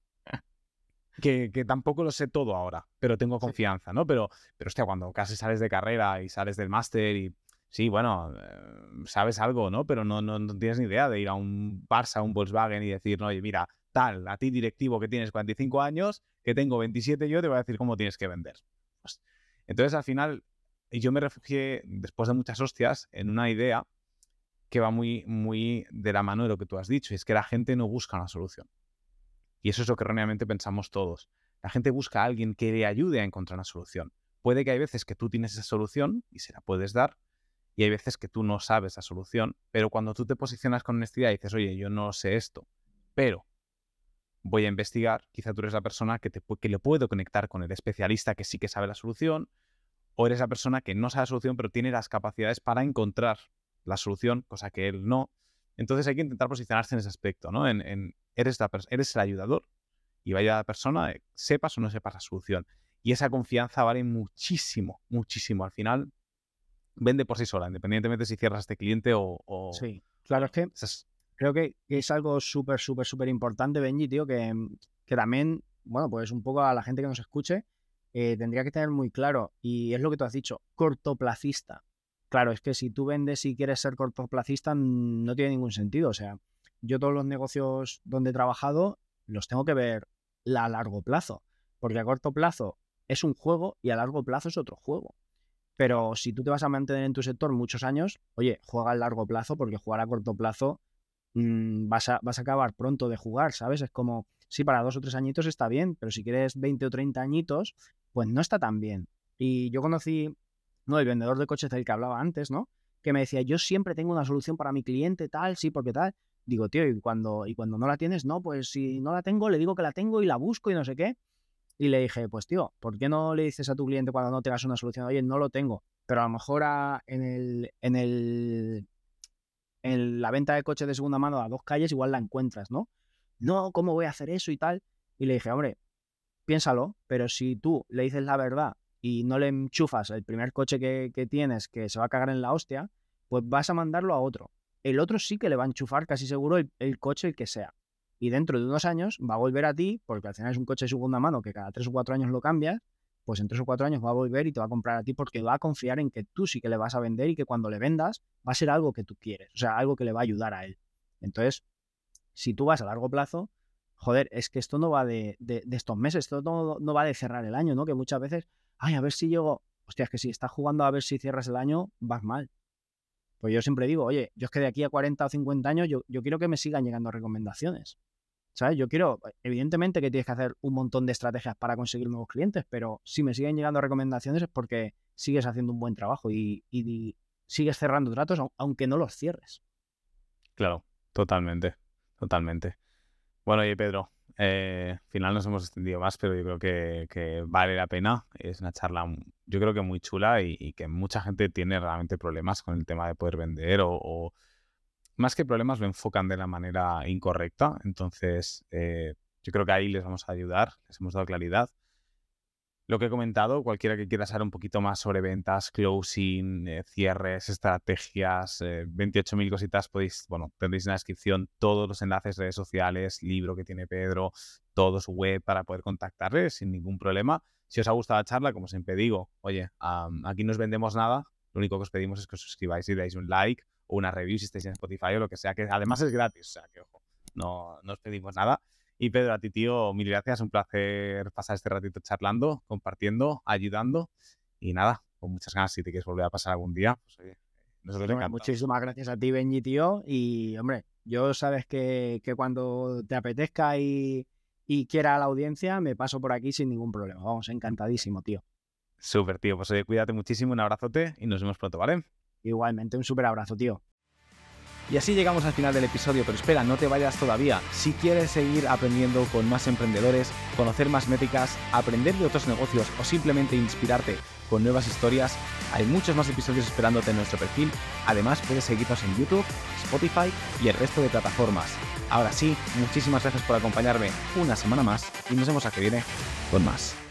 que, que tampoco lo sé todo ahora, pero tengo Sí. confianza, ¿no? Pero, pero hostia, cuando casi sales de carrera y sales del máster y sí, bueno, eh, sabes algo, ¿no? Pero no, no, no tienes ni idea de ir a un Barça, a un Volkswagen y decir, no, oye, mira, tal, a ti directivo que tienes cuarenta y cinco años, que tengo veintisiete yo, te voy a decir cómo tienes que vender. Pues, entonces, al final, yo me refugié, después de muchas hostias, en una idea que va muy, muy de la mano de lo que tú has dicho, y es que la gente no busca una solución. Y eso es lo que erróneamente pensamos todos. La gente busca a alguien que le ayude a encontrar una solución. Puede que hay veces que tú tienes esa solución y se la puedes dar, y hay veces que tú no sabes la solución, pero cuando tú te posicionas con honestidad y dices, oye, yo no sé esto, pero voy a investigar, quizá tú eres la persona que, te, que le puedo conectar con el especialista que sí que sabe la solución, o eres la persona que no sabe la solución, pero tiene las capacidades para encontrar la solución, cosa que él no. Entonces hay que intentar posicionarse en ese aspecto, ¿no? En, en eres, la, eres el ayudador y vaya la persona, eh, sepas o no sepas la solución. Y esa confianza vale muchísimo, muchísimo. Al final, vende por sí sola, independientemente si cierras a este cliente o, o, Sí, o claro, es no. que Esas, creo que, que es algo súper, súper, súper importante, Benji, tío, que, que también, bueno, pues un poco a la gente que nos escuche, eh, tendría que tener muy claro, y es lo que tú has dicho, cortoplacista. claro, es que si tú vendes y quieres ser cortoplacista, no tiene ningún sentido. O sea, yo todos los negocios donde he trabajado los tengo que ver a largo plazo, porque a corto plazo es un juego y a largo plazo es otro juego. Pero si tú te vas a mantener en tu sector muchos años, oye, juega a largo plazo, porque jugar a corto plazo mmm, vas, a, vas a acabar pronto de jugar, ¿sabes? Es como, sí, para dos o tres añitos está bien, pero si quieres veinte o treinta añitos, pues no está tan bien. Y yo conocí, no, el vendedor de coches del que hablaba antes, ¿no? Que me decía, yo siempre tengo una solución para mi cliente, tal, sí, porque tal. Digo, tío, y cuando, y cuando no la tienes, no, pues si no la tengo, le digo que la tengo y la busco y no sé qué. Y le dije, pues tío, ¿por qué no le dices a tu cliente cuando no tengas una solución? Oye, no lo tengo, pero a lo mejor a, en, el, en, el, en la venta de coches de segunda mano a dos calles igual la encuentras, ¿no? No, ¿cómo voy a hacer eso y tal? Y le dije, hombre, piénsalo, pero si tú le dices la verdad y no le enchufas el primer coche que, que tienes que se va a cagar en la hostia, pues vas a mandarlo a otro. El otro sí que le va a enchufar casi seguro el, el coche el que sea. Y dentro de unos años va a volver a ti, porque al final es un coche de segunda mano que cada tres o cuatro años lo cambias, pues en tres o cuatro años va a volver y te va a comprar a ti porque va a confiar en que tú sí que le vas a vender y que cuando le vendas va a ser algo que tú quieres, o sea, algo que le va a ayudar a él. Entonces, si tú vas a largo plazo, joder, es que esto no va de, de, de estos meses, esto no, no va de cerrar el año, ¿no? Que muchas veces, ay, a ver si llego, hostia, es que si estás jugando a ver si cierras el año, vas mal. Pues yo siempre digo, oye, yo es que de aquí a cuarenta o cincuenta años yo, yo quiero que me sigan llegando recomendaciones, ¿sabes? Yo quiero, evidentemente que tienes que hacer un montón de estrategias para conseguir nuevos clientes, pero si me siguen llegando recomendaciones es porque sigues haciendo un buen trabajo y, y, y sigues cerrando tratos aunque no los cierres. Claro, totalmente, totalmente. Bueno, oye, Pedro, eh, al final nos hemos extendido más, pero yo creo que, que vale la pena. Es una charla, yo creo que muy chula y, y que mucha gente tiene realmente problemas con el tema de poder vender o, o más que problemas lo enfocan de la manera incorrecta. Entonces, eh, yo creo que ahí les vamos a ayudar, les hemos dado claridad. Lo que he comentado, cualquiera que quiera saber un poquito más sobre ventas, closing, eh, cierres, estrategias, eh, veintiocho mil cositas, podéis, bueno, tendréis en la descripción todos los enlaces, redes sociales, libro que tiene Pedro, todo su web para poder contactarle sin ningún problema. Si os ha gustado la charla, como siempre digo, oye, um, aquí no os vendemos nada, lo único que os pedimos es que os suscribáis y deis un like o una review si estáis en Spotify o lo que sea, que además es gratis, o sea que ojo, no, no os pedimos nada. Y Pedro, a ti, tío, mil gracias. Un placer pasar este ratito charlando, compartiendo, ayudando. Y nada, con muchas ganas, si te quieres volver a pasar algún día, pues oye, nosotros Hombre, encantados. muchísimas gracias a ti, Benji, tío. Y, hombre, yo sabes que, que cuando te apetezca y, y quiera la audiencia, me paso por aquí sin ningún problema. Vamos, encantadísimo, tío. Súper, tío. Pues oye, cuídate muchísimo, un abrazote y nos vemos pronto, ¿vale? Igualmente, un súper abrazo, tío. Y así llegamos al final del episodio, pero espera, no te vayas todavía. Si quieres seguir aprendiendo con más emprendedores, conocer más métricas, aprender de otros negocios o simplemente inspirarte con nuevas historias, hay muchos más episodios esperándote en nuestro perfil. Además, puedes seguirnos en YouTube, Spotify y el resto de plataformas. Ahora sí, muchísimas gracias por acompañarme una semana más y nos vemos a que viene con más.